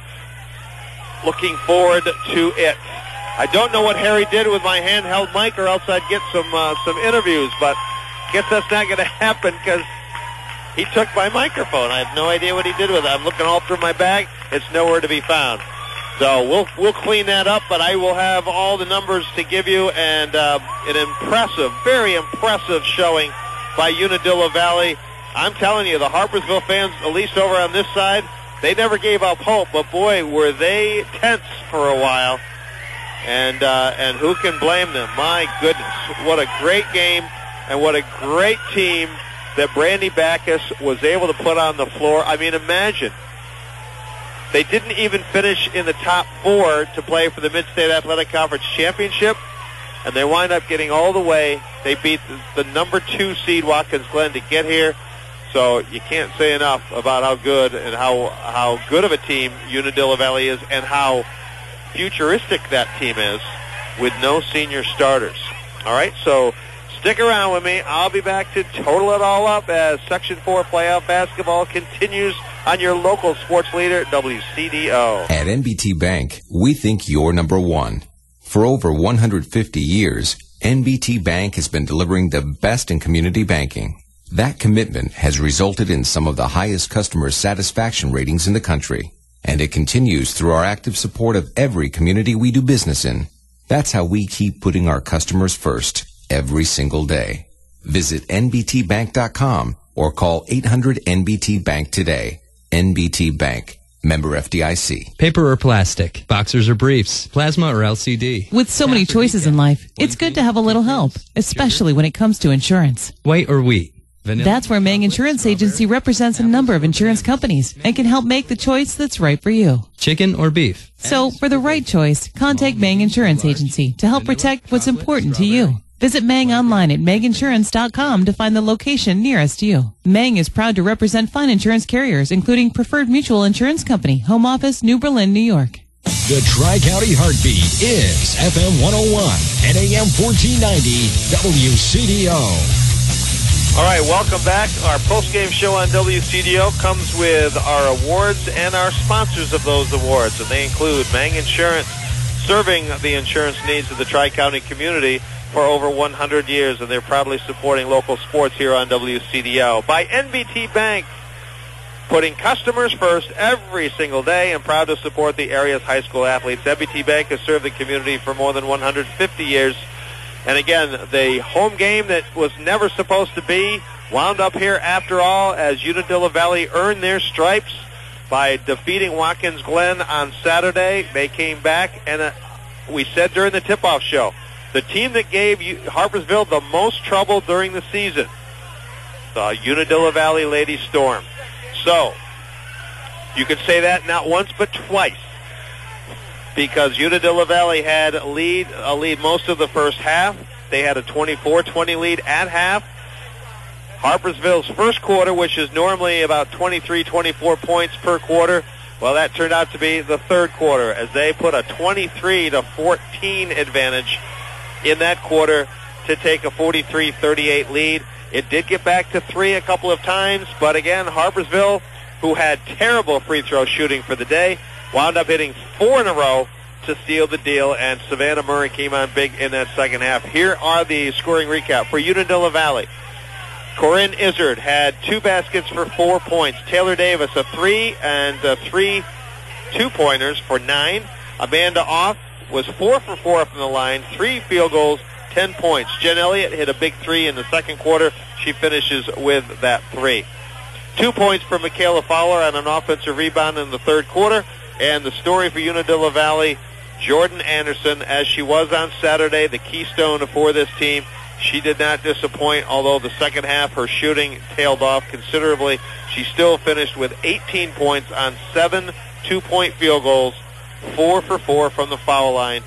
Looking forward to it. I don't know what Harry did with my handheld mic, or else I'd get some uh, some interviews, but guess that's not going to happen because he took my microphone. I have no idea what he did with it. I'm looking all through my bag. It's nowhere to be found. So we'll we'll clean that up, but I will have all the numbers to give you, and uh, an impressive, very impressive showing by Unadilla Valley. I'm telling you, the Harpersville fans, at least over on this side, they never gave up hope, but boy, were they tense for a while. And uh, and who can blame them? My goodness, what a great game, and what a great team that Brandy Backus was able to put on the floor. I mean, imagine. They didn't even finish in the top four to play for the Mid-State Athletic Conference Championship, and they wind up getting all the way. They beat the, the number two seed Watkins Glen to get here. So you can't say enough about how good and how how good of a team Unadilla Valley is, and how futuristic that team is with no senior starters. All right, so stick around with me. I'll be back to total it all up as Section four playoff basketball continues on your local sports leader, W C D O. At N B T Bank, we think you're number one. For over one hundred fifty years, N B T Bank has been delivering the best in community banking. That commitment has resulted in some of the highest customer satisfaction ratings in the country. And it continues through our active support of every community we do business in. That's how we keep putting our customers first every single day. Visit N B T bank dot com or call eight hundred N B T bank today. N B T Bank. Member F D I C. Paper or plastic, boxers or briefs, plasma or L C D. With so many choices in life, it's good to have a little help, especially when it comes to insurance. White or wheat. Vanilla. That's where Mang Insurance Agency represents a number of insurance companies and can help make the choice that's right for you. Chicken or beef. So, for the right choice, contact Mang Insurance Agency to help protect what's important to you. Visit Mang online at Mang Insurance dot com to find the location nearest you. Mang is proud to represent fine insurance carriers, including Preferred Mutual Insurance Company, Home Office, New Berlin, New York. The Tri-County Heartbeat is F M one oh one and A M fourteen ninety W C D O. All right, welcome back. Our post-game show on W C D O comes with our awards and our sponsors of those awards, and they include Mang Insurance, serving the insurance needs of the Tri-County community for over one hundred years, and they're proudly supporting local sports here on W C D O. By N B T Bank, putting customers first every single day and proud to support the area's high school athletes. N B T Bank has served the community for more than one hundred fifty years. And again, the home game that was never supposed to be wound up here after all, as Unadilla Valley earned their stripes by defeating Watkins Glen on Saturday. They came back, and uh, we said during the tip-off show, the team that gave Harpersville the most trouble during the season, the Unadilla Valley Lady Storm. So, you could say that not once but twice, because Unadilla Valley had a lead, a lead most of the first half. They had a twenty-four twenty lead at half. Harpersville's first quarter, which is normally about twenty-three, twenty-four points per quarter, well, that turned out to be the third quarter, as they put a twenty-three to fourteen advantage in that quarter to take a forty-three thirty-eight lead. It did get back to three a couple of times, but again, Harpersville, who had terrible free throw shooting for the day, wound up hitting four in a row to seal the deal, and Savannah Murray came on big in that second half. Here are the scoring recap for Unadilla Valley. Corinne Izzard had two baskets for four points. Taylor Davis, a three, and uh, three two-pointers for nine. Amanda Off was four for four from the line, three field goals, ten points. Jen Elliott hit a big three in the second quarter. She finishes with that three. Two points for Michaela Fowler on an offensive rebound in the third quarter. And the story for Unadilla Valley, Jordan Anderson, as she was on Saturday, the keystone for this team. She did not disappoint, although the second half her shooting tailed off considerably. She still finished with eighteen points on seven two-point field goals, four for four from the foul line.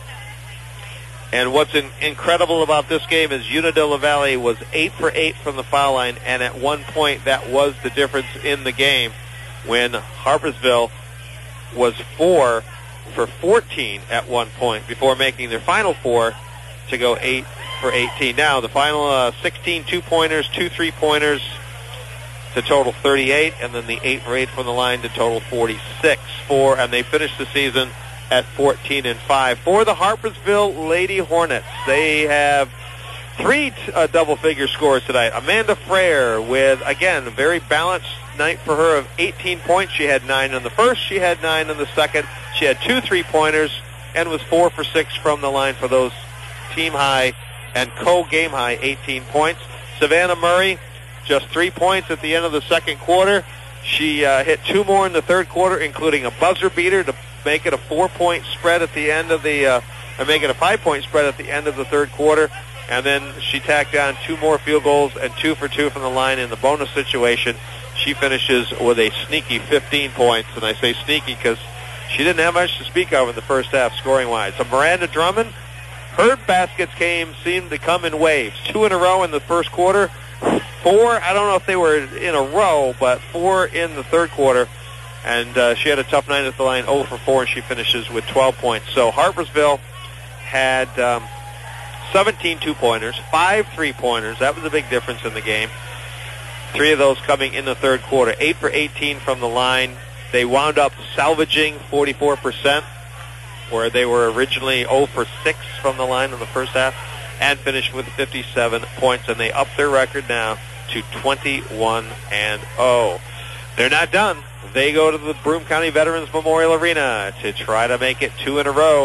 And what's in, incredible about this game is Unadilla Valley was eight for eight from the foul line, and at one point that was the difference in the game when Harpersville was four for fourteen at one point before making their final four to go eight for eighteen. Now, the final uh, sixteen two-pointers, two three-pointers to total thirty-eight, and then the eight for eight from the line to total forty-six. Four, and they finished the season at fourteen and five. For the Harpersville Lady Hornets, they have three t- uh, double-figure scores tonight. Amanda Frere with, again, a very balanced night for her of eighteen points. She had nine in the first. She had nine in the second. She had two three-pointers and was four for six from the line for those team-high and co-game-high eighteen points. Savannah Murray, just three points at the end of the second quarter. She uh, hit two more in the third quarter, including a buzzer beater to make it a four-point spread at the end of the, uh, or make it a five-point spread at the end of the third quarter. And then she tacked on two more field goals and two for two from the line in the bonus situation. She finishes with a sneaky fifteen points, and I say sneaky because she didn't have much to speak of in the first half scoring-wise. So Miranda Drummond, her baskets came, seemed to come in waves. Two in a row in the first quarter. Four, I don't know if they were in a row, but four in the third quarter. And uh, she had a tough night at the line, zero for four, and she finishes with twelve points. So Harpersville had um, seventeen two-pointers, five three-pointers. That was a big difference in the game. Three of those coming in the third quarter. eight for eighteen from the line. They wound up salvaging forty-four percent, where they were originally zero for six from the line in the first half, and finished with fifty-seven points. And they upped their record now to twenty-one and oh. They're not done. they go to the Broome County Veterans Memorial Arena to try to make it two in a row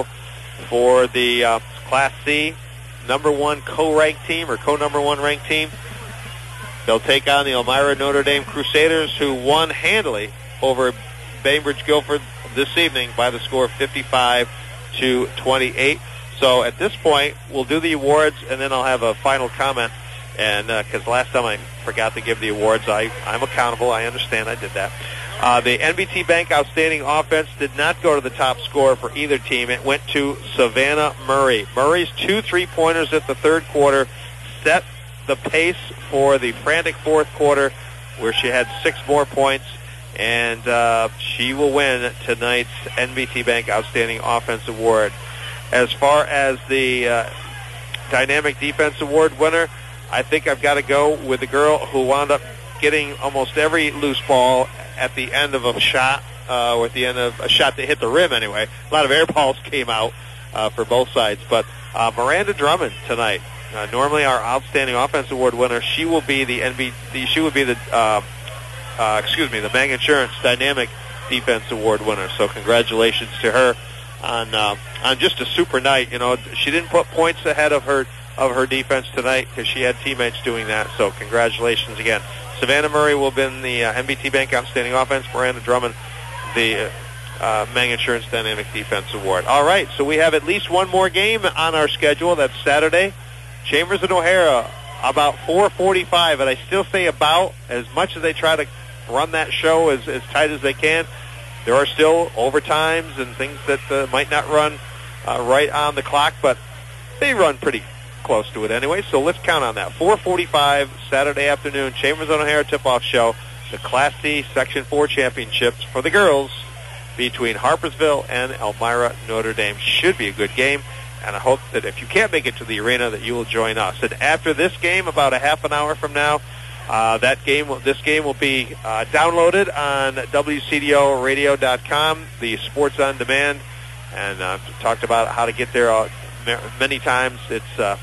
for the uh, Class C number one co-ranked team or co-number one ranked team. They'll take on the Elmira Notre Dame Crusaders, who won handily over Bainbridge Guilford this evening by the score of fifty-five to twenty-eight. So at this point, we'll do the awards, and then I'll have a final comment. And because uh, last time I forgot to give the awards, I, I'm accountable. I understand I did that. Uh, the N B T Bank Outstanding Offense did not go to the top scorer for either team. It went to Savannah Murray. Murray's two three-pointers at the third quarter set the pace for the frantic fourth quarter, where she had six more points, and uh, she will win tonight's N B T Bank Outstanding Offense Award. As far as the uh, Dynamic Defense Award winner, I think I've got to go with the girl who wound up getting almost every loose ball at the end of a shot, uh, or at the end of a shot that hit the rim anyway. A lot of air balls came out uh, for both sides. But uh, Miranda Drummond tonight, uh, normally our Outstanding Offense Award winner, she will be the N B T, she will be the, uh, uh, excuse me, the Mang Insurance Dynamic Defense Award winner. So congratulations to her on uh, on just a super night. You know, she didn't put points ahead of her of her defense tonight because she had teammates doing that. So congratulations again. Savannah Murray will win the uh, N B T Bank Outstanding Offense. Miranda Drummond, the uh, Mang Insurance Dynamic Defense Award. All right, so we have at least one more game on our schedule. That's Saturday. Chambers and O'Hara, about four forty-five, and I still say about, as much as they try to run that show as, as tight as they can, there are still overtimes and things that uh, might not run uh, right on the clock, but they run pretty close to it anyway, so let's count on that. four forty-five Saturday afternoon, Chambers and O'Hara tip-off show, the Class C Section four championships for the girls between Harpersville and Elmira Notre Dame. Should be a good game, and I hope that if you can't make it to the arena, that you will join us. And after this game, about a half an hour from now, uh, that game, this game will be uh, downloaded on W C D O radio dot com, the Sports on Demand, and I've uh, talked about how to get there uh, many times. It's uh,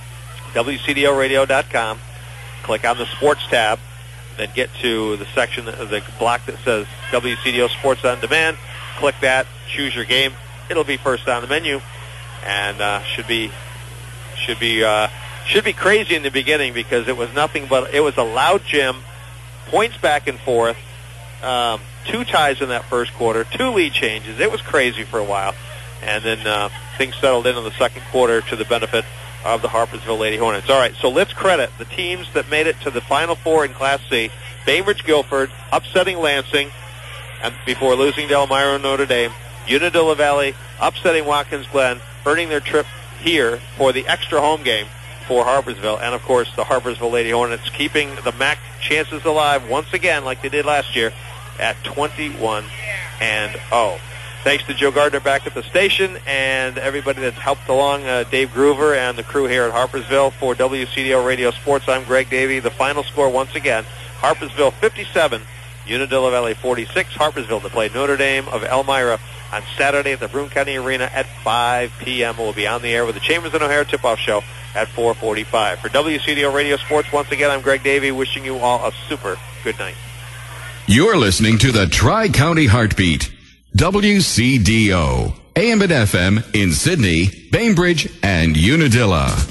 W C D O radio dot com. Click on the Sports tab, then get to the section, the block that says W C D O Sports on Demand. Click that, choose your game. It'll be first on the menu, and uh, should be should be uh, should be crazy in the beginning because it was nothing but it was a loud gym, points back and forth, um, two ties in that first quarter, two lead changes. It was crazy for a while, and then uh, things settled in in the second quarter to the benefit of the Harpersville Lady Hornets. All right, so let's credit the teams that made it to the Final Four in Class C. Bainbridge Guilford upsetting Lansing and before losing to Elmira Notre Dame. Unadilla Valley upsetting Watkins Glen, earning their trip here for the extra home game for Harpersville. And, of course, the Harpersville Lady Hornets keeping the M A C chances alive once again like they did last year at twenty-one and oh. Thanks to Joe Gardner back at the station and everybody that's helped along, uh, Dave Groover and the crew here at Harpersville. For W C D O Radio Sports, I'm Greg Davey. The final score once again, Harpersville fifty-seven, Unadilla Valley forty-six. Harpersville to play Notre Dame of Elmira on Saturday at the Broome County Arena at five p.m. We'll be on the air with the Chambers and O'Hara tip-off show at four forty-five. For W C D O Radio Sports, once again, I'm Greg Davey, wishing you all a super good night. You're listening to the Tri-County Heartbeat. W C D O, A M and F M in Sydney, Bainbridge, and Unadilla.